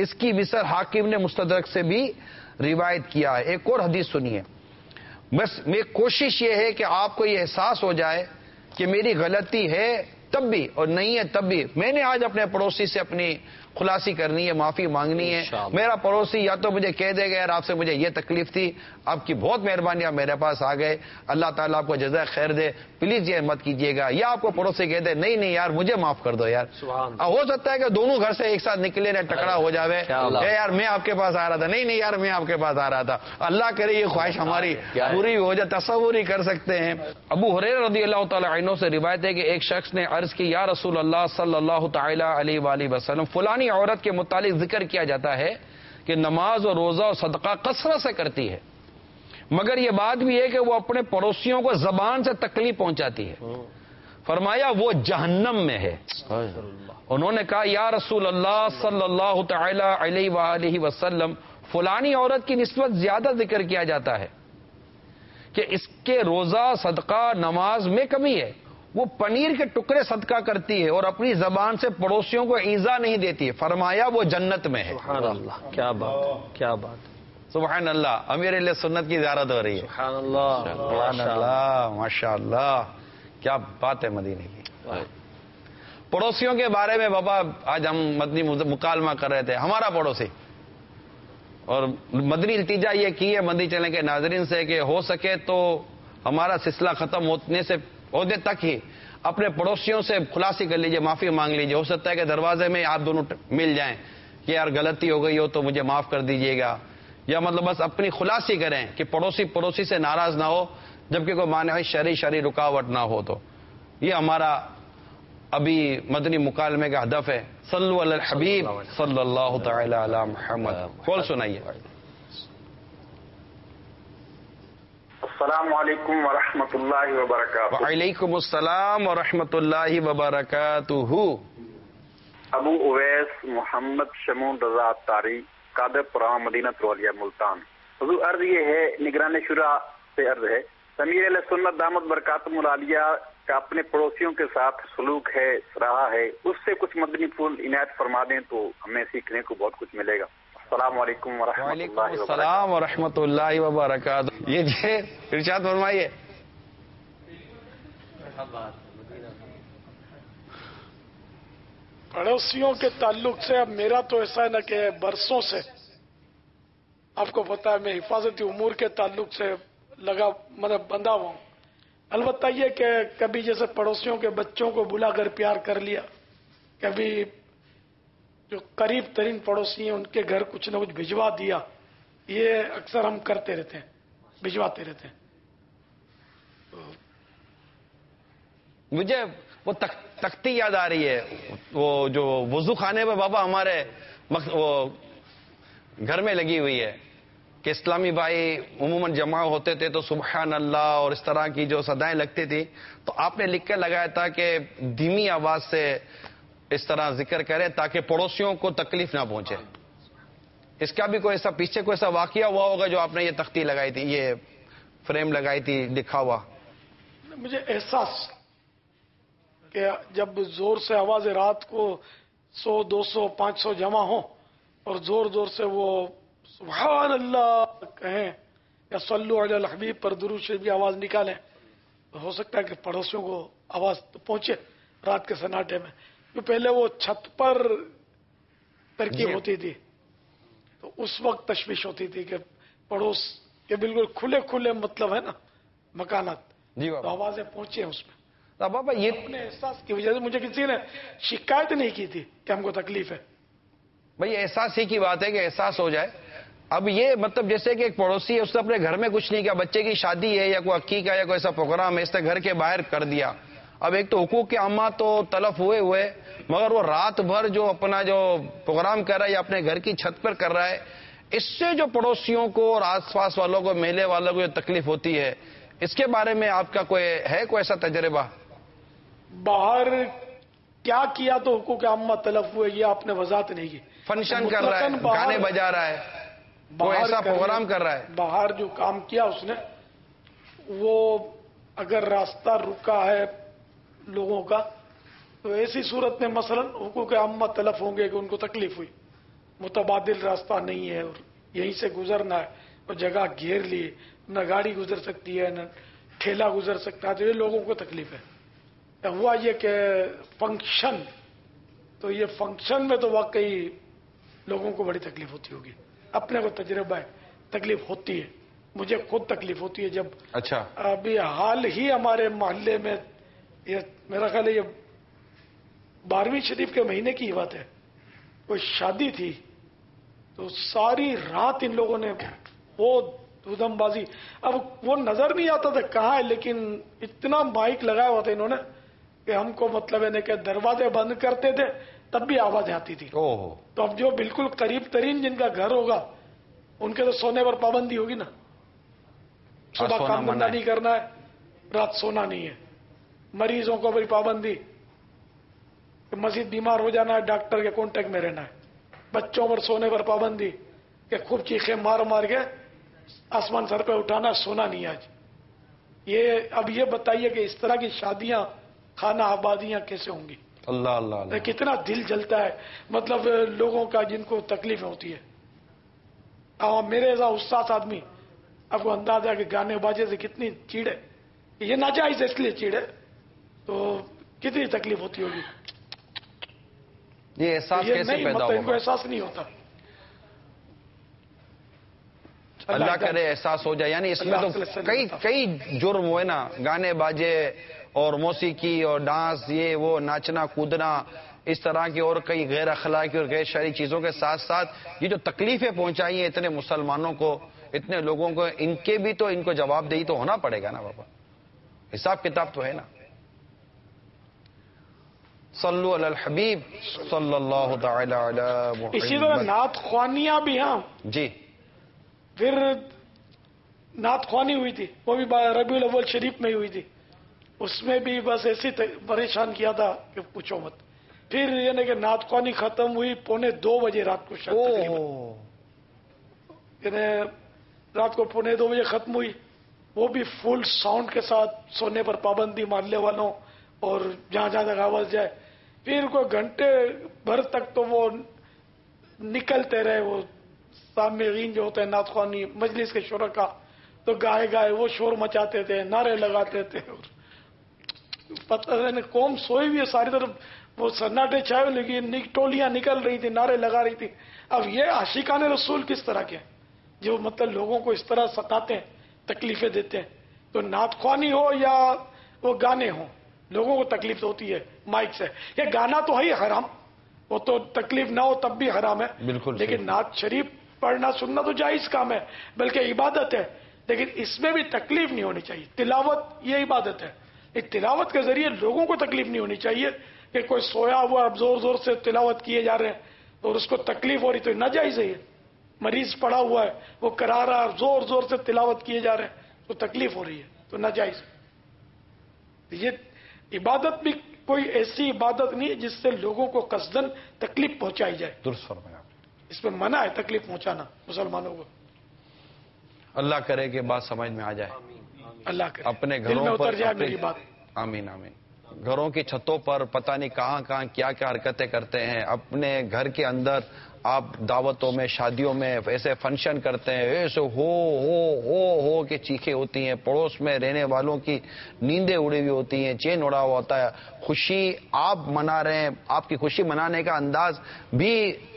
Speaker 3: اس کی وصل حاکم نے مستدرک سے بھی روایت کیا ہے. ایک اور حدیث سنیے. بس میری کوشش یہ ہے کہ آپ کو یہ احساس ہو جائے کہ میری غلطی ہے تب بھی اور نہیں ہے تب بھی میں نے آج اپنے پڑوسی سے اپنی خلاصی کرنی ہے, معافی مانگنی ہے. میرا پڑوسی یا تو مجھے کہہ دے گا یار آپ سے مجھے یہ تکلیف تھی, آپ کی بہت مہربانی آپ میرے پاس آ گئے, اللہ تعالیٰ آپ کو جزائے خیر دے, پلیز یہ مت کیجیے گا. یا آپ کو پڑوسی کہہ دے نہیں یار مجھے معاف کر دو یار. ہو سکتا ہے کہ دونوں گھر سے ایک ساتھ نکلے نہ ٹکرا ہو جاوے, یار میں آپ کے پاس آ رہا تھا, نہیں یار میں آپ کے پاس آ رہا تھا. اللہ کرے یہ خواہش ہماری پوری ہو جائے, تصور ہی کر سکتے ہیں. ابو ہریرہ رضی اللہ تعالیٰ عنہ سے روایت ہے کہ ایک شخص نے عرض کی یا رسول اللہ صلی اللہ تعالی علیہ وآلہ وسلم, فلانی عورت کے متعلق ذکر کیا جاتا ہے کہ نماز اور روزہ اور صدقہ کثرت سے کرتی ہے, مگر یہ بات بھی ہے کہ وہ اپنے پڑوسیوں کو زبان سے تکلیف پہنچاتی ہے. فرمایا وہ جہنم میں ہے. انہوں نے کہا یا رسول اللہ صلی اللہ تعالی علیہ وآلہ وسلم, فلانی عورت کی نسبت زیادہ ذکر کیا جاتا ہے کہ اس کے روزہ صدقہ نماز میں کمی ہے, وہ پنیر کے ٹکڑے صدقہ کرتی ہے اور اپنی زبان سے پڑوسیوں کو ایذا نہیں دیتی ہے. فرمایا وہ جنت میں ہے.
Speaker 4: سبحان اللہ, کیا بات, کیا بات,
Speaker 3: سبحان اللہ. امیر اہل سنت کی زیارت ہو رہی ہے.
Speaker 4: سبحان اللہ,
Speaker 3: سبحان اللہ, ماشاء اللہ, کیا بات ہے مدینے کی. پڑوسیوں کے بارے میں بابا آج ہم مدنی مکالمہ کر رہے تھے. ہمارا پڑوسی, اور مدنی التجا یہ کی ہے مدنی چینل کے ناظرین سے کہ ہو سکے تو ہمارا سلسلہ ختم ہونے تک ہی اپنے پڑوسیوں سے خلاصی کر لیجئے, معافی مانگ لیجئے. ہو سکتا ہے کہ دروازے میں آپ دونوں مل جائیں کہ یار غلطی ہو گئی ہو تو مجھے معاف کر دیجئے گا, یا مطلب بس اپنی خلاصی کریں کہ پڑوسی سے ناراض نہ ہو جبکہ کوئی مانع شرعی رکاوٹ نہ ہو. تو یہ ہمارا ابھی مدنی مکالمے کا ہدف ہے. صلو علی الحبیب صلی اللہ تعالی علی محمد. کال سنائیے.
Speaker 7: السلام علیکم ورحمۃ اللہ وبرکاتہ.
Speaker 3: وعلیکم السلام ورحمۃ اللہ وبرکاتہ.
Speaker 7: ابو اویس محمد شمون رضا تاری, قادر پرام, مدینہ ترولیا, ملتان. حضور عرض یہ ہے, نگران شورا سے عرض ہے, امیر اہل سنت دامت برکاتہم العالیہ کا اپنے پڑوسیوں کے ساتھ سلوک ہے, رہا ہے, اس سے کچھ مدنی پھول عنایت فرما دیں تو ہمیں سیکھنے کو بہت کچھ ملے گا. السلام علیکم ورحمۃ اللہ وبرکاتہ.
Speaker 3: وعلیکم السلام ورحمۃ اللہ وبرکاتہ. یہ جی ارشاد فرمائیے.
Speaker 2: پڑوسیوں کے تعلق سے اب میرا تو ایسا ہے نا کہ برسوں سے آپ کو پتا ہے میں حفاظتی امور کے تعلق سے بندھا ہوا ہوں. البتہ یہ کہ کبھی جیسے پڑوسیوں کے بچوں کو بلا کر پیار کر لیا, کبھی جو قریب ترین پڑوسی ہیں ان کے گھر کچھ نہ کچھ بھجوا دیا, یہ اکثر ہم کرتے رہتے ہیں, بھجواتے رہتے ہیں.
Speaker 3: مجھے وہ تختی یاد آ رہی ہے, وہ جو وضو خانے میں بابا ہمارے وہ گھر میں لگی ہوئی ہے کہ اسلامی بھائی عموماً جمع ہوتے تھے تو سبحان اللہ اور اس طرح کی جو صدائیں لگتی تھی, تو آپ نے لکھ کر لگایا تھا کہ دھیمی آواز سے اس طرح ذکر کرے تاکہ پڑوسیوں کو تکلیف نہ پہنچے. اس کا بھی کوئی ایسا پیچھے کوئی ایسا واقعہ ہوا ہوگا جو آپ نے یہ تختی لگائی تھی, یہ فریم لگائی تھی لکھا ہوا؟
Speaker 2: مجھے احساس کہ جب زور سے آواز رات کو 100 200 500 جمع ہوں اور زور سے وہ سبحان اللہ کہیں یا صلو علی الحبیب پر درود شریف کی آواز نکالیں, تو ہو سکتا ہے کہ پڑوسیوں کو آواز تو پہنچے رات کے سناٹے میں. جو پہلے وہ چھت پر ترکیب ہوتی تھی تو اس وقت تشویش ہوتی تھی کہ پڑوس کے بالکل کھلے مطلب ہے نا مکانات, تو آوازیں پہنچے اس میں.
Speaker 3: بابا یہ
Speaker 2: اپنے احساس کی وجہ سے مجھے کسی نے شکایت نہیں کی تھی کہ ہم کو تکلیف ہے.
Speaker 3: بھائی احساس ہی کی بات ہے کہ احساس ہو جائے. اب یہ مطلب جیسے کہ ایک پڑوسی ہے, اس نے اپنے گھر میں کچھ نہیں کیا, بچے کی شادی ہے یا کوئی عقیقہ یا کوئی ایسا پروگرام ہے, اس نے گھر کے باہر کر دیا. اب ایک تو حقوق کے عامہ تو تلف ہوئے مگر وہ رات بھر جو اپنا جو پروگرام کر رہا ہے یا اپنے گھر کی چھت پر کر رہا ہے, اس سے جو پڑوسیوں کو اور آس پاس والوں کو, میلے والوں کو جو تکلیف ہوتی ہے, اس کے بارے میں آپ کا کوئی ایسا تجربہ؟
Speaker 2: باہر کیا تو حقوق عامہ تلف ہوئے یہ آپ نے وضاحت نہیں کی.
Speaker 3: فنکشن کر رہا ہے, گانے بجا رہا ہے, کوئی ایسا پروگرام کر رہا ہے,
Speaker 2: باہر جو کام کیا اس نے, وہ اگر راستہ رکا ہے لوگوں کا تو ایسی صورت میں مثلا حقوق عامہ تلف ہوں گے کہ ان کو تکلیف ہوئی,
Speaker 8: متبادل راستہ نہیں ہے اور یہیں سے گزرنا ہے اور جگہ گھیر لی، نہ گاڑی گزر سکتی ہے نہ ٹھیلا گزر سکتا ہے، تو یہ لوگوں کو تکلیف ہے۔ ہوا یہ کہ فنکشن، تو یہ فنکشن میں تو واقعی لوگوں کو بڑی تکلیف ہوتی ہوگی، اپنے کو تجربہ ہے، تکلیف ہوتی ہے، مجھے خود تکلیف ہوتی ہے۔ جب
Speaker 3: اچھا
Speaker 8: ابھی حال ہی ہمارے محلے میں، یہ میرا خیال ہے یہ 12ویں شریف کے مہینے کی بات ہے، کوئی شادی تھی تو ساری رات ان لوگوں نے وہ دھودم بازی، اب وہ نظر نہیں آتا تھا کہاں ہے، لیکن اتنا مائک لگایا ہوا تھا انہوں نے کہ ہم کو مطلب ہے کہ دروازے بند کرتے تھے تب بھی آواز آتی تھی۔ تو اب جو بالکل قریب ترین جن کا گھر ہوگا ان کے تو سونے پر پابندی ہوگی نا، صبح کام دھندا نہیں کرنا ہے، رات سونا نہیں ہے۔ مریضوں کو بڑی پابندی، مزید بیمار ہو جانا ہے ڈاکٹر کے کانٹیکٹ میں رہنا ہے۔ بچوں پر سونے پر پابندی کہ خوب چیخیں مار مار کے آسمان سر پہ اٹھانا، سونا نہیں آج۔ یہ اب یہ بتائیے کہ اس طرح کی شادیاں، خانہ آبادیاں کیسے ہوں گی؟
Speaker 3: اللہ اللہ اللہ،
Speaker 8: کتنا دل جلتا ہے مطلب لوگوں کا جن کو تکلیف ہوتی ہے۔ میرے ایسا استاد آدمی، آپ کو اندازہ ہے کہ گانے باجے سے کتنی چیڑ ہے، یہ ناجائز ہے اس لیے چیڑ ہے، تو کتنی تکلیف ہوتی ہوگی۔
Speaker 3: یہ احساس کیسے پیدا
Speaker 8: ان کو
Speaker 3: ہوگا؟
Speaker 8: احساس نہیں ہوتا۔
Speaker 3: اللہ کرے احساس ہو جائے۔ یعنی اس میں تو کئی جرم ہوئے نا، گانے باجے اور موسیقی اور ڈانس، یہ وہ ناچنا کودنا، اس طرح کی اور کئی غیر اخلاقی اور غیر شرعی چیزوں کے ساتھ ساتھ یہ جو تکلیفیں پہنچائی ہیں اتنے مسلمانوں کو، اتنے لوگوں کو، ان کے بھی تو ان کو جواب دہی تو ہونا پڑے گا نا بابا، حساب کتاب تو ہے نا۔ صلو علی الحبیب صلی اللہ تعالی علی محمد۔
Speaker 8: اسی طرح نعت خوانیاں بھی ہیں
Speaker 3: جی،
Speaker 8: پھر نعت خوانی ہوئی تھی، وہ بھی ربیع الاول شریف میں ہی ہوئی تھی، اس میں بھی بس ایسی پریشان کیا تھا کہ پوچھو مت۔ پھر یعنی کہ نعت خوانی ختم ہوئی 1:45 بجے رات کو، یعنی رات کو 1:45 بجے ختم ہوئی، وہ بھی فل ساؤنڈ کے ساتھ، سونے پر پابندی محلے والوں اور جہاں جہاں تک آواز جائے۔ پھر کوئی گھنٹے بھر تک تو وہ نکلتے رہے، وہ سامعین جو ہوتے ہیں نعت خوانی مجلس کے شرکا، تو گائے گائے وہ شور مچاتے تھے، نعرے لگاتے تھے، پتہ نہیں قوم سوئی ہوئی ہے ساری طرف، وہ سناٹے چھائے، لیکن ٹولیاں نکل رہی تھی، نعرے لگا رہی تھی۔ اب یہ عاشقان رسول کس طرح کے ہیں جو مطلب لوگوں کو اس طرح ستاتے ہیں، تکلیفیں دیتے ہیں؟ تو نعت خوانی ہو یا وہ گانے ہوں، لوگوں کو تکلیف ہوتی ہے مائک سے۔ یہ گانا تو ہے ہی حرام، وہ تو تکلیف نہ ہو تب بھی حرام ہے،
Speaker 3: بالکل،
Speaker 8: لیکن نعت شریف پڑھنا سننا تو جائز کام ہے، بلکہ عبادت ہے، لیکن اس میں بھی تکلیف نہیں ہونی چاہیے۔ تلاوت یہ عبادت ہے، اس تلاوت کے ذریعے لوگوں کو تکلیف نہیں ہونی چاہیے کہ کوئی سویا ہوا اب زور زور سے تلاوت کیے جا رہے ہیں اور اس کو تکلیف ہو رہی، تو ناجائز ہے۔ یہ مریض پڑا ہوا ہے، وہ کرا رہا ہے، زور زور سے تلاوت کیے جا رہے ہیں تو تکلیف ہو رہی ہے، تو ناجائز ہے۔ یہ عبادت بھی کوئی ایسی عبادت نہیں ہے جس سے لوگوں کو قصدن تکلیف پہنچائی جائے۔
Speaker 3: درست فرمایا۔
Speaker 8: اس میں منع ہے تکلیف پہنچانا مسلمانوں کو۔
Speaker 3: اللہ کرے کہ بات سمجھ میں آ جائے،
Speaker 8: اللہ کرے
Speaker 3: اپنے
Speaker 8: دل میں
Speaker 3: گھروں
Speaker 8: اتر
Speaker 3: پر
Speaker 8: جائے میری بات۔
Speaker 3: آمین آمین۔ گھروں کی چھتوں پر پتہ نہیں کہاں کہاں کیا کیا حرکتیں کرتے ہیں، اپنے گھر کے اندر آپ دعوتوں میں شادیوں میں ایسے فنکشن کرتے ہیں، ایسے ہو کہ چیخیں ہوتی ہیں، پڑوس میں رہنے والوں کی نیندیں اڑی ہوئی ہوتی ہیں، چین اڑا ہوا ہوتا ہے۔ خوشی آپ منا رہے ہیں، آپ کی خوشی منانے کا انداز بھی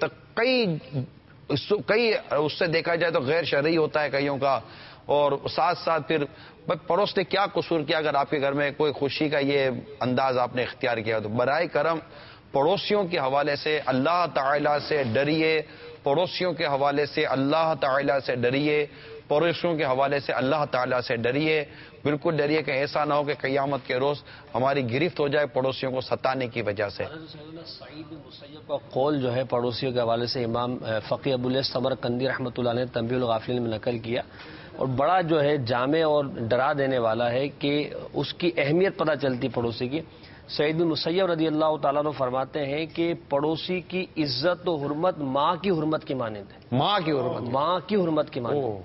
Speaker 3: کئی اس سے دیکھا جائے تو غیر شرعی ہوتا ہے کئیوں کا، اور ساتھ ساتھ پھر پڑوس نے کیا قصور کیا اگر آپ کے گھر میں کوئی خوشی کا یہ انداز آپ نے اختیار کیا تو برائے کرم پڑوسیوں کے حوالے سے اللہ تعالیٰ سے ڈریے، پڑوسیوں کے حوالے سے اللہ تعالیٰ سے ڈریے، پڑوسیوں کے حوالے سے اللہ تعالیٰ سے ڈریے، بالکل ڈریے کہ ایسا نہ ہو کہ قیامت کے روز ہماری گرفت ہو جائے پڑوسیوں کو ستانے کی وجہ سے۔
Speaker 4: سعید بن مسیب کا قول جو ہے پڑوسیوں کے حوالے سے امام فقی ابواللیث سمرقندی رحمۃ اللہ نے تنبیہ الغافلین میں نقل کیا، اور بڑا جو ہے جامع اور ڈرا دینے والا ہے کہ اس کی اہمیت پتہ چلتی پڑوسی کی۔ سعید بن مسیب رضی اللہ تعالیٰ عنہ فرماتے ہیں کہ پڑوسی کی عزت و حرمت ماں کی حرمت کی مانند ہے،
Speaker 3: ماں کی حرمت،
Speaker 4: ماں کی حرمت کی مانند۔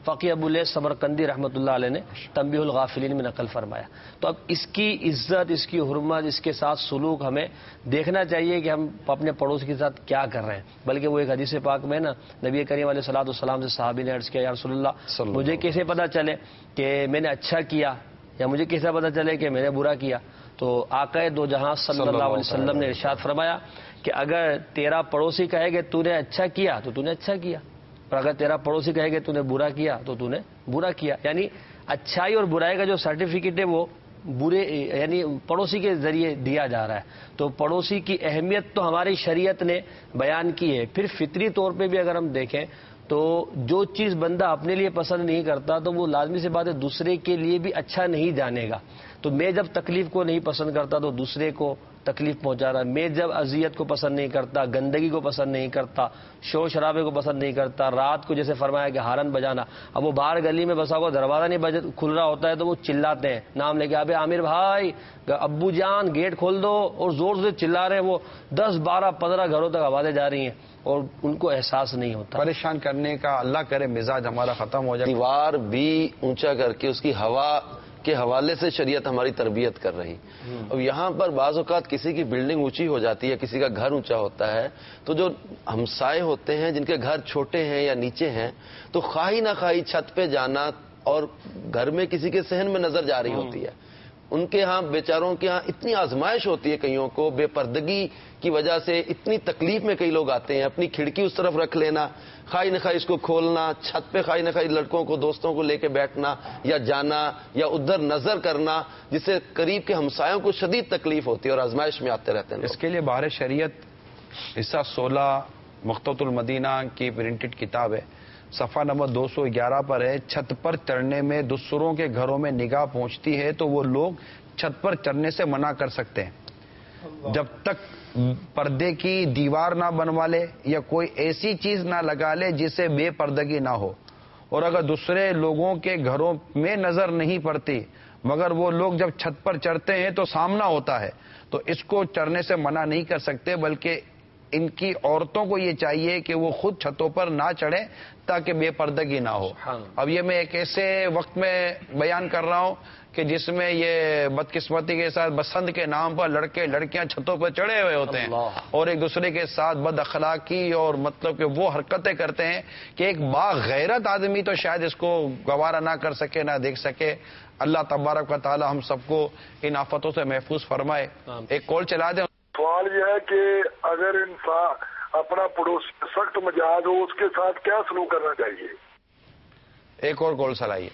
Speaker 4: فقی ابو لیث سمرقندی رحمۃ اللہ علیہ نے تنبیہ الغافلین میں نقل فرمایا. تو اب اس کی عزت، اس کی حرمت، اس کے ساتھ سلوک ہمیں دیکھنا چاہیے کہ ہم اپنے پڑوس کے ساتھ کیا کر رہے ہیں. بلکہ وہ ایک حدیث پاک میں نا نبی کریم علیہ الصلوۃ والسلام سے صحابی نے عرض کیا، یا رسول اللہ مجھے کیسے پتہ چلے کہ میں نے اچھا کیا، یا مجھے کیسے پتہ چلے کہ میں نے برا کیا؟ تو آقا دو جہاں صلی اللہ علیہ وسلم نے ارشاد فرمایا کہ اگر تیرا پڑوسی کہے کہ تو نے اچھا کیا تو تو نے اچھا کیا، اور اگر تیرا پڑوسی کہے کہ تو نے برا کیا تو تو نے برا کیا. یعنی اچھائی اور برائی کا جو سرٹیفکیٹ ہے وہ برے یعنی پڑوسی کے ذریعے دیا جا رہا ہے. تو پڑوسی کی اہمیت تو ہماری شریعت نے بیان کی ہے. پھر فطری طور پہ بھی اگر ہم دیکھیں تو جو چیز بندہ اپنے لیے پسند نہیں کرتا تو وہ لازمی سی بات ہے دوسرے کے لیے بھی اچھا نہیں جانے گا. تو میں جب تکلیف کو نہیں پسند کرتا تو دوسرے کو تکلیف پہنچا رہا ہے. میں جب اذیت کو پسند نہیں کرتا، گندگی کو پسند نہیں کرتا، شور شرابے کو پسند نہیں کرتا، رات کو جیسے فرمایا کہ ہارن بجانا، اب وہ باہر گلی میں بسا ہوا دروازہ نہیں کھل رہا ہوتا ہے تو وہ چلاتے ہیں نام لے کے، ابے عامر بھائی، ابو جان گیٹ کھول دو، اور زور سے چلا رہے ہیں. وہ 10 12 15 گھروں تک آوازیں جا رہی ہیں اور ان کو احساس نہیں ہوتا.
Speaker 3: پریشان کرنے کا اللہ کرے مزاج ہمارا ختم ہو جائے.
Speaker 6: دیوار بھی اونچا کر کے اس کی ہوا کے حوالے سے شریعت ہماری تربیت کر رہی. اب یہاں پر بعض اوقات کسی کی بلڈنگ اونچی ہو جاتی ہے، کسی کا گھر اونچا ہوتا ہے، تو جو ہمسائے ہوتے ہیں جن کے گھر چھوٹے ہیں یا نیچے ہیں تو خواہی نہ خواہی چھت پہ جانا اور گھر میں کسی کے صحن میں نظر جا رہی ہوتی ہے. ان کے ہاں بیچاروں کے ہاں اتنی آزمائش ہوتی ہے، کئیوں کو بے پردگی کی وجہ سے اتنی تکلیف میں کئی لوگ آتے ہیں. اپنی کھڑکی اس طرف رکھ لینا، خواہی نہ خواہی اس کو کھولنا، چھت پہ خواہی نہ خواہی لڑکوں کو دوستوں کو لے کے بیٹھنا یا جانا یا ادھر نظر کرنا، جس سے قریب کے ہمسایوں کو شدید تکلیف ہوتی ہے اور آزمائش میں آتے رہتے ہیں.
Speaker 3: اس کے لیے بہار شریعت حصہ 16 مخطوط المدینہ کی پرنٹڈ کتاب ہے، صفحہ نمبر 211 پر ہے. چھت پر چڑھنے میں دوسروں کے گھروں میں نگاہ پہنچتی ہے تو وہ لوگ چھت پر چڑھنے سے منع کر سکتے ہیں جب تک پردے کی دیوار نہ بنوا لے یا کوئی ایسی چیز نہ لگا لے جس سے بے پردگی نہ ہو. اور اگر دوسرے لوگوں کے گھروں میں نظر نہیں پڑتی مگر وہ لوگ جب چھت پر چڑھتے ہیں تو سامنا ہوتا ہے تو اس کو چڑھنے سے منع نہیں کر سکتے، بلکہ ان کی عورتوں کو یہ چاہیے کہ وہ خود چھتوں پر نہ چڑھیں تاکہ بے پردگی نہ ہو. اب یہ میں ایک ایسے وقت میں بیان کر رہا ہوں کہ جس میں یہ بدقسمتی کے ساتھ بسنت کے نام پر لڑکے لڑکیاں چھتوں پر چڑھے ہوئے ہوتے ہیں اور ایک دوسرے کے ساتھ بد اخلاقی اور مطلب کہ وہ حرکتیں کرتے ہیں کہ ایک باغیرت آدمی تو شاید اس کو گوارا نہ کر سکے، نہ دیکھ سکے. اللہ تبارک و تعالی ہم سب کو ان آفتوں سے محفوظ فرمائے. ایک کال چلا دیں.
Speaker 9: سوال یہ ہے کہ اگر انسان اپنا پڑوسی سخت مزاج ہو اس کے ساتھ کیا سلوک کرنا چاہیے؟
Speaker 3: ایک اور کال چلائیے.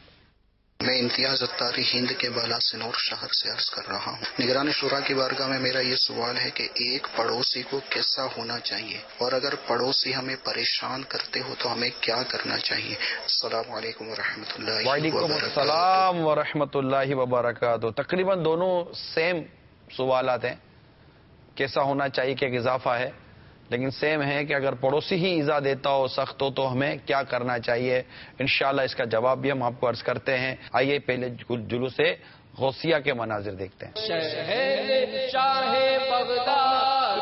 Speaker 10: میں امتیاز اتاری ہند کے بالا سنور شہر سے عرض کر رہا ہوں. نگران شورا کی بارگاہ میں میرا یہ سوال ہے کہ ایک پڑوسی کو کیسا ہونا چاہیے، اور اگر پڑوسی ہمیں پریشان کرتے ہو تو ہمیں کیا کرنا چاہیے؟ السلام علیکم ورحمۃ اللہ وبرکاتہ.
Speaker 3: وعلیکم السلام ورحمۃ اللہ وبرکاتہ. تقریباً دونوں سیم سوالات ہیں. کیسا ہونا چاہیے کہ ایک اضافہ ہے، لیکن سیم ہے کہ اگر پڑوسی ہی ایذا دیتا ہو، سخت ہو، تو ہمیں کیا کرنا چاہیے. انشاءاللہ اس کا جواب بھی ہم آپ کو عرض کرتے ہیں. آئیے پہلے جلوس غوثیہ کے مناظر دیکھتے ہیں.
Speaker 1: شہر شاہ بغداد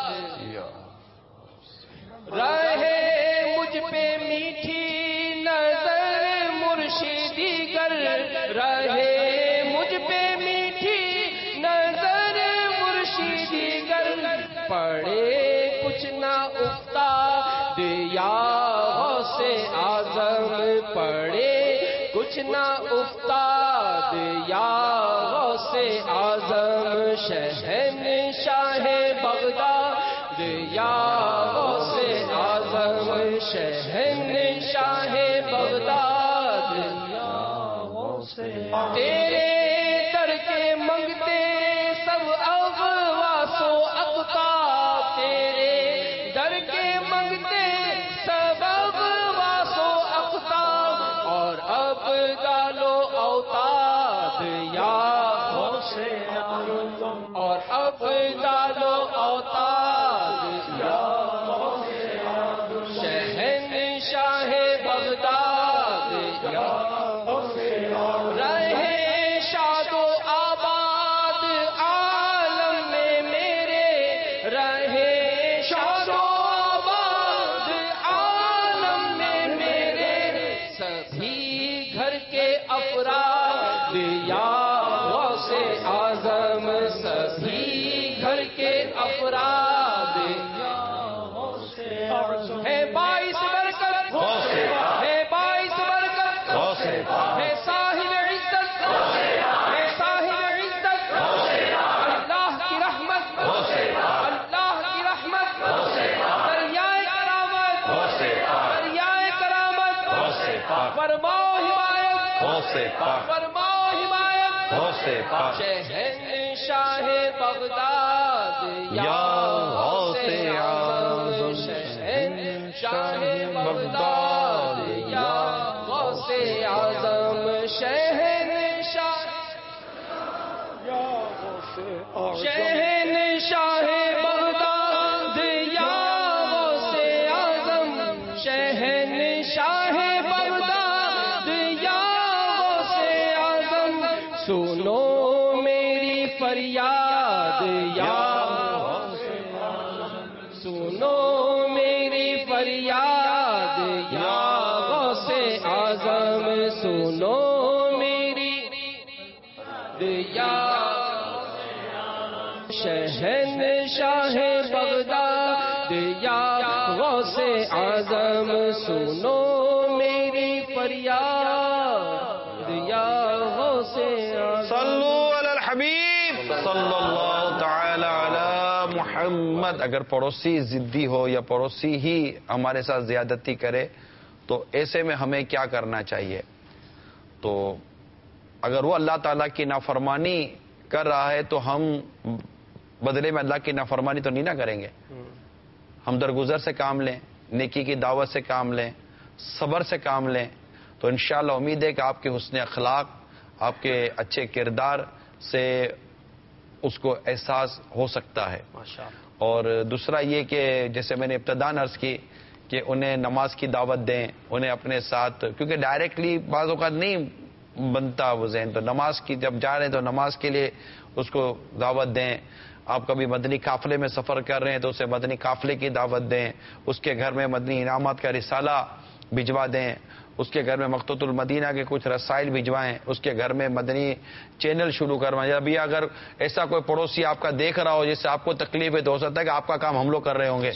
Speaker 1: رہے مجھ پہ میٹھی نظر مرشدی گر رہے مجھ پہ میٹھی نظر مرشدی گر پڑے کچھ نہ افتاد یا غوث اعظم پڑے کچھ نہ افتاد یا غوث اعظم شہنشاہ بغداد یا غوث اعظم شہنشاہ بغداد یا غوث اعظم. تیرے در کے منگتے سب اغواس و اقطاب، تیرے در کے منگتے سب اغواس و اقطاب، اور اب ڈالو اوتاد یا غوث اعظم، اور اب ڈالو اوتاد یا غوث اعظم. شہنشاہ بغداد یا غوث اعظم رہے یا غوث اعظم سبھی گھر کے افراد ہے باعث برکت ہے باعث برکت ہے صاحب عزت ہے صاحب عزت اللہ کی رحمت اللہ کی رحمت دریائے کرامت دریائے کرامت فرماؤ حمایت فرماؤ حمایت شہنشاہ بغداد یا غوث اعظم شہنشاہ بغداد یا غوث اعظم شہنشاہ شہنشاہ بغداد یا غوث اعظم شہنشاہ بغداد یا غوث اعظم سنو میری فریاد یا سنو میری فریاد یا غوث اعظم سنو میری یا شہنشاہ بغداد یا غوث اعظم سنو میری فریاد یا غوث اعظم
Speaker 3: صلو علی الحبیب صلی اللہ تعالی علی محمد. اگر پڑوسی ضدی ہو یا پڑوسی ہی ہمارے ساتھ زیادتی کرے تو ایسے میں ہمیں کیا کرنا چاہیے؟ تو اگر وہ اللہ تعالیٰ کی نافرمانی کر رہا ہے تو ہم بدلے میں اللہ کی نافرمانی تو نہیں نہ کریں گے. ہم درگزر سے کام لیں، نیکی کی دعوت سے کام لیں، صبر سے کام لیں، تو انشاءاللہ امید ہے کہ آپ کے حسن اخلاق، آپ کے اچھے کردار سے اس کو احساس ہو سکتا ہے. اور دوسرا یہ کہ جیسے میں نے ابتداً عرض کی کہ انہیں نماز کی دعوت دیں، انہیں اپنے ساتھ، کیونکہ ڈائریکٹلی بعض اوقات نہیں بنتا وہ ذہن، تو نماز کی جب جا رہے ہیں تو نماز کے لیے اس کو دعوت دیں. آپ کبھی مدنی قافلے میں سفر کر رہے ہیں تو اسے مدنی قافلے کی دعوت دیں، اس کے گھر میں مدنی انعامات کا رسالہ بھجوا دیں، اس کے گھر میں مقتوط المدینہ کے کچھ رسائل بھجوائیں، اس کے گھر میں مدنی چینل شروع کروائیں. ابھی اگر ایسا کوئی پڑوسی آپ کا دیکھ رہا ہو جس سے آپ کو تکلیف ہے تو ہو سکتا ہے کہ آپ کا کام ہم لوگ کر رہے ہوں گے.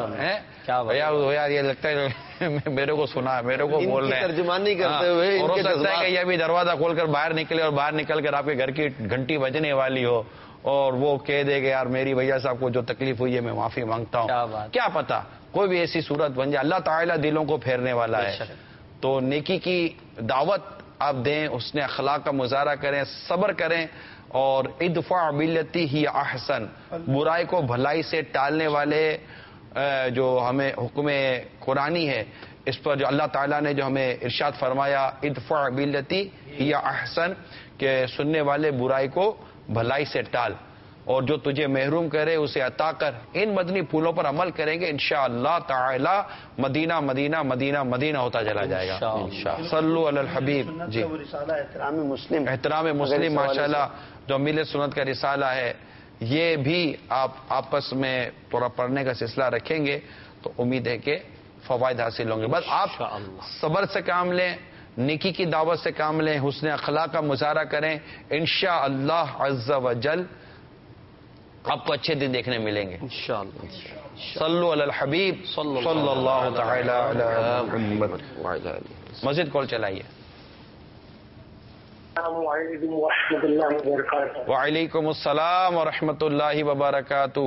Speaker 3: یار یہ لگتا ہے میرے کو سنا ہے، میرے کو بول رہے ہیں،
Speaker 6: ترجمانی کرتے ہوئے
Speaker 3: اور ہو سکتا ہے کہ یہ ابھی دروازہ کھول کر باہر نکلے اور باہر نکل کر آپ کے گھر کی گھنٹی بجنے والی ہو اور وہ کہہ دے کہ یار میری وجہ سے آپ کو جو تکلیف ہوئی ہے میں معافی مانگتا ہوں. کیا پتا کوئی بھی ایسی صورت بن جائے. اللہ تعالیٰ دلوں کو پھیرنے والا ہے. تو نیکی کی دعوت آپ دیں، اس نے اخلاق کا مظاہرہ کریں، صبر کریں، اور ادفع باللتی ہی احسن، برائی کو بھلائی سے ٹالنے والے جو ہمیں حکم قرآنی ہے اس پر جو اللہ تعالیٰ نے جو ہمیں ارشاد فرمایا ادفع باللتی ہی احسن، کہ سننے والے برائی کو بھلائی سے ٹال اور جو تجھے محروم کرے اسے عطا کر. ان مدنی پھولوں پر عمل کریں گے انشاءاللہ تعالی مدینہ مدینہ مدینہ مدینہ ہوتا چلا جائے گا. صلو علی الحبیب. جی احترام مسلم ماشاءاللہ جو میل سنت کا رسالہ ہے، یہ بھی آپ آپس میں تھوڑا پڑھنے کا سلسلہ رکھیں گے تو امید ہے کہ فوائد حاصل ہوں گے. بس آپ صبر سے کام لیں، نیکی کی دعوت سے کام لیں، حسن اخلاق کا مظاہرہ کریں، انشاءاللہ عز و جل آپ کو اچھے دن دیکھنے ملیں گے انشاءاللہ. صلو علی الحبیب صلی اللہ تعالی علی محمد. مسجد کال چلائیے.
Speaker 11: السلام علیکم ورحمۃ اللہ وبرکاتہ.
Speaker 3: وعلیکم السلام ورحمۃ اللہ وبرکاتہ.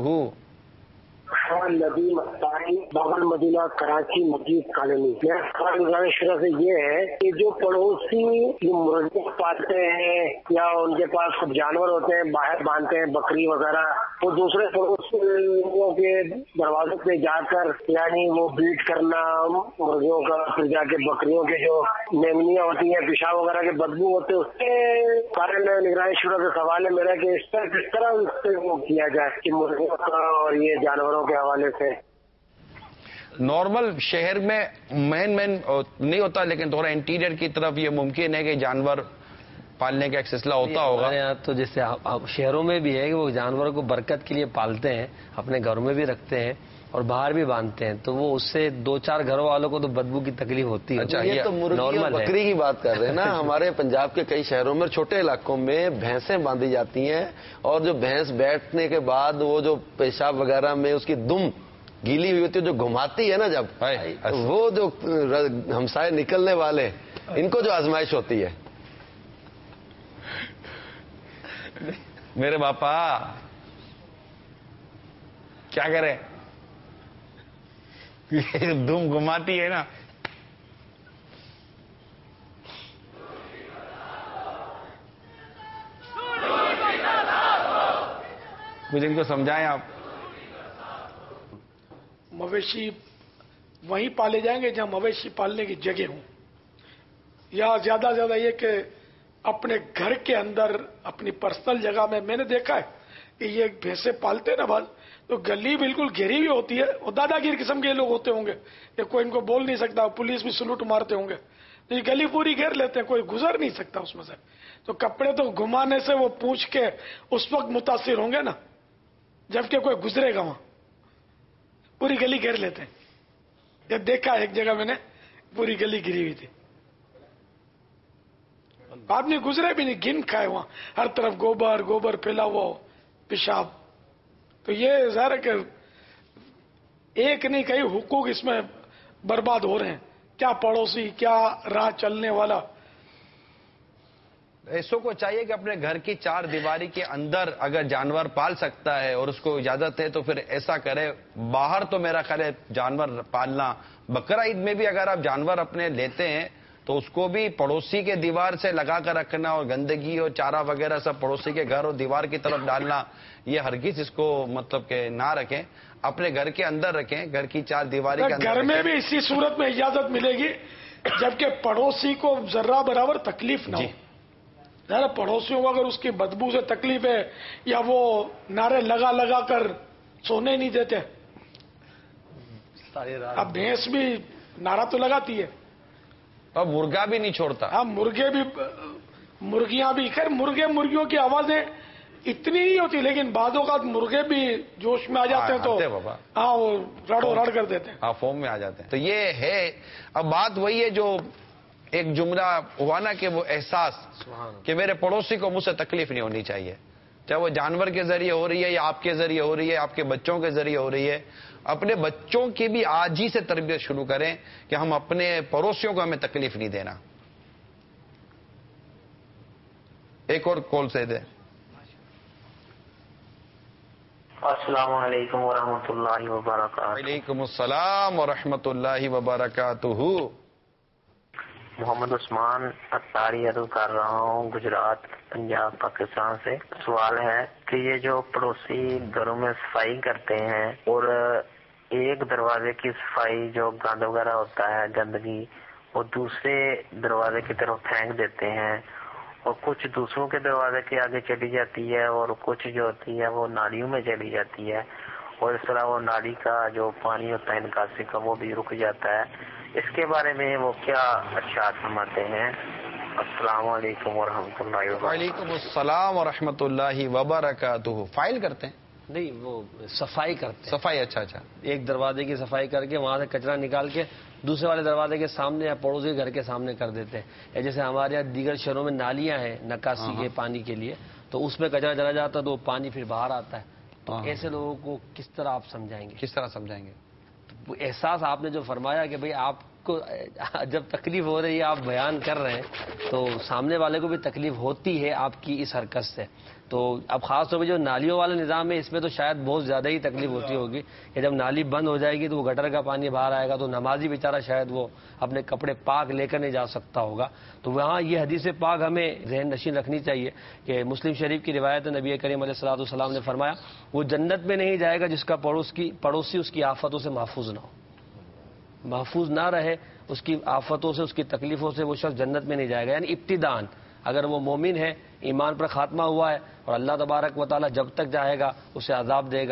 Speaker 11: ندیم اختاری، بغل مدینہ، کراچی، مسجد کالونی. میرا سوال نگران شورا سے یہ ہے کہ جو پڑوسی جو مرغے پالتے ہیں یا ان کے پاس کچھ جانور ہوتے ہیں باہر باندھتے ہیں بکری وغیرہ، وہ دوسرے پڑوسیوں کے دروازے پہ جا کر یعنی وہ بیٹ کرنا مرغیوں کا، پھر جا کے بکریوں کے جو میمنیاں ہوتی ہیں پیشاب وغیرہ کے بدبو ہوتے ہیں، اس کے بارے میں نگران شورا کا سوال ہے میرا کہ کس طرح اس سے وہ کیا جائے کہ مرغیوں کا اور یہ جانوروں کے حوالے سے.
Speaker 3: نارمل شہر میں مین نہیں ہوتا، لیکن تھوڑا انٹیریئر کی طرف یہ ممکن ہے کہ جانور پالنے کا ایک سلسلہ ہوتا ہوگا.
Speaker 4: یہاں تو جیسے شہروں میں بھی ہے کہ وہ جانوروں کو برکت کے لیے پالتے ہیں، اپنے گھروں میں بھی رکھتے ہیں اور باہر بھی باندھتے ہیں تو وہ اس سے 2-4 گھروں والوں کو تو بدبو کی تکلیف ہوتی ہے.
Speaker 6: اچھا یہ تو مرغی اور بکری کی بات کر رہے ہیں نا. ہمارے پنجاب کے کئی شہروں میں چھوٹے علاقوں میں بھینسیں باندھی جاتی ہیں اور جو بھینس بیٹھنے کے بعد وہ جو پیشاب وغیرہ میں اس کی دم گیلی ہوئی ہوتی ہے جو گھماتی ہے نا جب وہ جو ہمسائے نکلنے والے ان کو جو آزمائش ہوتی ہے.
Speaker 3: میرے باپا کیا کرے دم گھماتی ہے نا. کچھ ان کو سمجھائیں آپ.
Speaker 8: مویشی وہیں پالے جائیں گے جہاں مویشی پالنے کی جگہ ہوں، یا زیادہ سے زیادہ یہ کہ اپنے گھر کے اندر اپنی پرسنل جگہ میں نے دیکھا ہے کہ یہ بھینسیں پالتے ہیں نا بعض، تو گلی بالکل گھیری ہوئی ہوتی ہے اور دادا گیر قسم کے لوگ ہوتے ہوں گے کہ کوئی ان کو بول نہیں سکتا، پولیس بھی سلوٹ مارتے ہوں گے، تو یہ گلی پوری گھیر لیتے ہیں، کوئی گزر نہیں سکتا اس میں سے. تو کپڑے تو گھمانے سے وہ پوچھ کے اس وقت متاثر ہوں گے نا جبکہ کوئی گزرے گا، وہاں پوری گلی گھیر لیتے ہیں. یہ دیکھا ایک جگہ میں نے پوری گلی گری ہوئی تھی، آدمی گزرے بھی نہیں، گن کھائے وہاں ہر طرف گوبر پھیلا ہوا پیشاب. تو یہ ظاہر ہے کہ ایک نہیں کئی حقوق اس میں برباد ہو رہے ہیں. کیا پڑوسی، کیا راہ چلنے والا.
Speaker 3: ایسوں کو چاہیے کہ اپنے گھر کی 4 دیواری کے اندر اگر جانور پال سکتا ہے اور اس کو اجازت ہے تو پھر ایسا کرے. باہر تو میرا خیال ہے جانور پالنا، بقرہ عید میں بھی اگر آپ جانور اپنے لیتے ہیں تو اس کو بھی پڑوسی کے دیوار سے لگا کر رکھنا اور گندگی اور چارہ وغیرہ سب پڑوسی کے گھر اور دیوار کی طرف ڈالنا، یہ ہرگز اس کو مطلب کہ نہ رکھیں. اپنے گھر کے اندر رکھیں، گھر کی 4 دیواری کے اندر.
Speaker 8: گھر میں بھی اسی صورت میں اجازت ملے گی جبکہ پڑوسی کو ذرہ برابر تکلیف نہ ہو. ذرا پڑوسیوں کو اگر اس کی بدبو سے تکلیف ہے یا وہ نعرے لگا کر سونے نہیں دیتے. اب بھینس بھی نعرہ تو لگاتی ہے
Speaker 3: اور مرغا بھی نہیں چھوڑتا.
Speaker 8: ہاں مرغے بھی، مرغیاں بھی، خیر مرغیوں کی آوازیں اتنی نہیں ہوتی لیکن بعض اوقات مرغے بھی جوش میں آ جاتے ہیں تو ہاں وہ رڑ کر دیتے ہیں،
Speaker 3: ہاں فوم میں آ جاتے ہیں. تو یہ ہے. اب بات وہی ہے جو ایک جملہ ہوا نا کہ وہ احساس کہ میرے پڑوسی کو مجھ سے تکلیف نہیں ہونی چاہیے، چاہے وہ جانور کے ذریعے ہو رہی ہے یا آپ کے ذریعے ہو رہی ہے، آپ کے بچوں کے ذریعے ہو رہی ہے. اپنے بچوں کی بھی آج ہی سے تربیت شروع کریں کہ ہم اپنے پڑوسیوں کو ہمیں تکلیف نہیں دینا. ایک اور کال سے دیں.
Speaker 12: السلام علیکم ورحمۃ اللہ وبرکاتہ.
Speaker 3: وعلیکم السلام ورحمۃ اللہ وبرکاتہ.
Speaker 12: محمد عثمان اتاری عرض کر رہا ہوں، گجرات، پنجاب، پاکستان سے. سوال ہے کہ یہ جو پڑوسی گھروں میں صفائی کرتے ہیں اور ایک دروازے کی صفائی جو گند وغیرہ ہوتا ہے، گندگی، وہ دوسرے دروازے کی طرف پھینک دیتے ہیں اور کچھ دوسروں کے دروازے کے آگے چلی جاتی ہے اور کچھ جو ہوتی ہے وہ نالیوں میں چلی جاتی ہے اور اس طرح وہ نالی کا جو پانی ہوتا ہے نکاسی کا وہ بھی رک جاتا ہے. اس کے بارے میں وہ کیا ارشاد فرماتے ہیں؟ السلام علیکم ورحمۃ اللہ وبرکاتہ.
Speaker 3: وعلیکم السلام ورحمۃ اللہ وبرکاتہ. فائل کرتے ہیں؟
Speaker 4: نہیں، وہ صفائی کرتے ہیں.
Speaker 3: صفائی. اچھا.
Speaker 4: ایک دروازے کی صفائی کر کے وہاں سے کچرا نکال کے دوسرے والے دروازے کے سامنے یا پڑوسی گھر کے سامنے کر دیتے ہیں. یا جیسے ہمارے یہاں دیگر شہروں میں نالیاں ہیں نکاسی کے پانی کے لیے، تو اس میں کچرا چلا جاتا ہے تو وہ پانی پھر باہر آتا ہے. تو ایسے لوگوں کو کس طرح آپ سمجھائیں گے؟
Speaker 3: کس طرح سمجھائیں گے؟
Speaker 4: تو احساس آپ نے جو فرمایا کہ بھئی آپ کو جب تکلیف ہو رہی ہے، آپ بیان کر رہے ہیں تو سامنے والے کو بھی تکلیف ہوتی ہے آپ کی اس حرکت سے. تو اب خاص طور پہ جو نالیوں والا نظام ہے اس میں تو شاید بہت زیادہ ہی تکلیف ہوتی ہوگی کہ جب نالی بند ہو جائے گی تو وہ گٹر کا پانی باہر آئے گا تو نمازی بیچارہ شاید وہ اپنے کپڑے پاک لے کر نہیں جا سکتا ہوگا. تو وہاں یہ حدیث پاک ہمیں ذہن نشین رکھنی چاہیے کہ مسلم شریف کی روایت نبی کریم علیہ الصلوۃ والسلام نے فرمایا وہ جنت میں نہیں جائے گا جس کا پڑوسی اس کی آفتوں سے محفوظ نہ ہو. محفوظ نہ رہے اس کی آفتوں سے، اس کی تکلیفوں سے، وہ شخص جنت میں نہیں جائے گا. یعنی ابتداءً اگر وہ مومن ہے، ایمان پر خاتمہ ہوا ہے اور اللہ تبارک و تعالیٰ جب تک جائے گا اسے عذاب دے گا،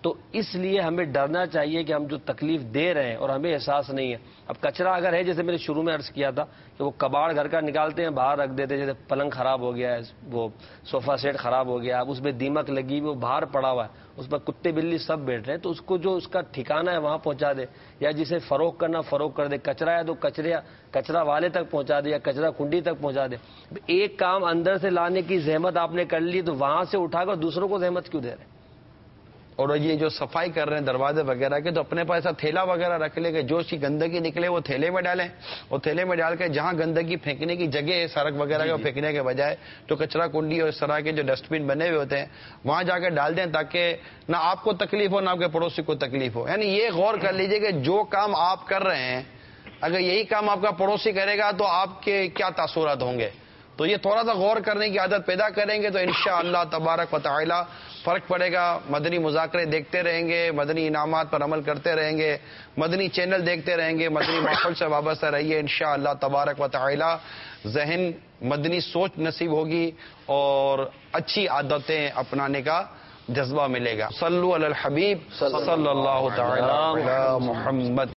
Speaker 4: تو اس لیے ہمیں ڈرنا چاہیے کہ ہم جو تکلیف دے رہے ہیں اور ہمیں احساس نہیں ہے. اب کچرا اگر ہے، جیسے میں نے شروع میں عرض کیا تھا کہ وہ کباڑ گھر کا نکالتے ہیں باہر رکھ دیتے، جیسے پلنگ خراب ہو گیا ہے، وہ صوفہ سیٹ خراب ہو گیا، اب اس میں دیمک لگی ہوئی، وہ باہر پڑا ہوا ہے، اس پر کتے بلی سب بیٹھ رہے ہیں، تو اس کو جو اس کا ٹھکانہ ہے وہاں پہنچا دے، یا جسے فروخت کرنا فروخت کر دے. کچرا ہے تو کچرا والے تک پہنچا دے یا کچرا کنڈی تک پہنچا دے. ایک کام اندر سے لانے کی زحمت آپ نے کر لی تو وہاں سے اٹھا کر دوسروں کو زحمت کیوں دے رہے ہیں؟
Speaker 3: اور یہ جو صفائی کر رہے ہیں دروازے وغیرہ کے، تو اپنے پاس ایسا تھیلا وغیرہ رکھ لے کہ جو اس کی گندگی نکلے وہ تھیلے میں ڈالیں، اور تھیلے میں ڈال کے جہاں گندگی پھینکنے کی جگہ ہے سڑک وغیرہ کے پھینکنے کے بجائے تو کچرا کنڈی اور اس طرح کے جو ڈسٹ بن بنے ہوئے ہوتے ہیں وہاں جا کے ڈال دیں، تاکہ نہ آپ کو تکلیف ہو نہ آپ کے پڑوسی کو تکلیف ہو. یعنی یہ غور کر لیجئے کہ جو کام آپ کر رہے ہیں اگر یہی کام آپ کا پڑوسی کرے گا تو آپ کے کیا تاثرات ہوں گے. تو یہ تھوڑا سا غور کرنے کی عادت پیدا کریں گے تو انشاءاللہ تبارک و تعالی فرق پڑے گا. مدنی مذاکرے دیکھتے رہیں گے، مدنی انعامات پر عمل کرتے رہیں گے، مدنی چینل دیکھتے رہیں گے، مدنی ماحول سے وابستہ رہیے. انشاءاللہ تبارک و تعالی ذہن مدنی سوچ نصیب ہوگی اور اچھی عادتیں اپنانے کا جذبہ ملے گا. صلو علی الحبیب صلی اللہ تعالی علی محمد.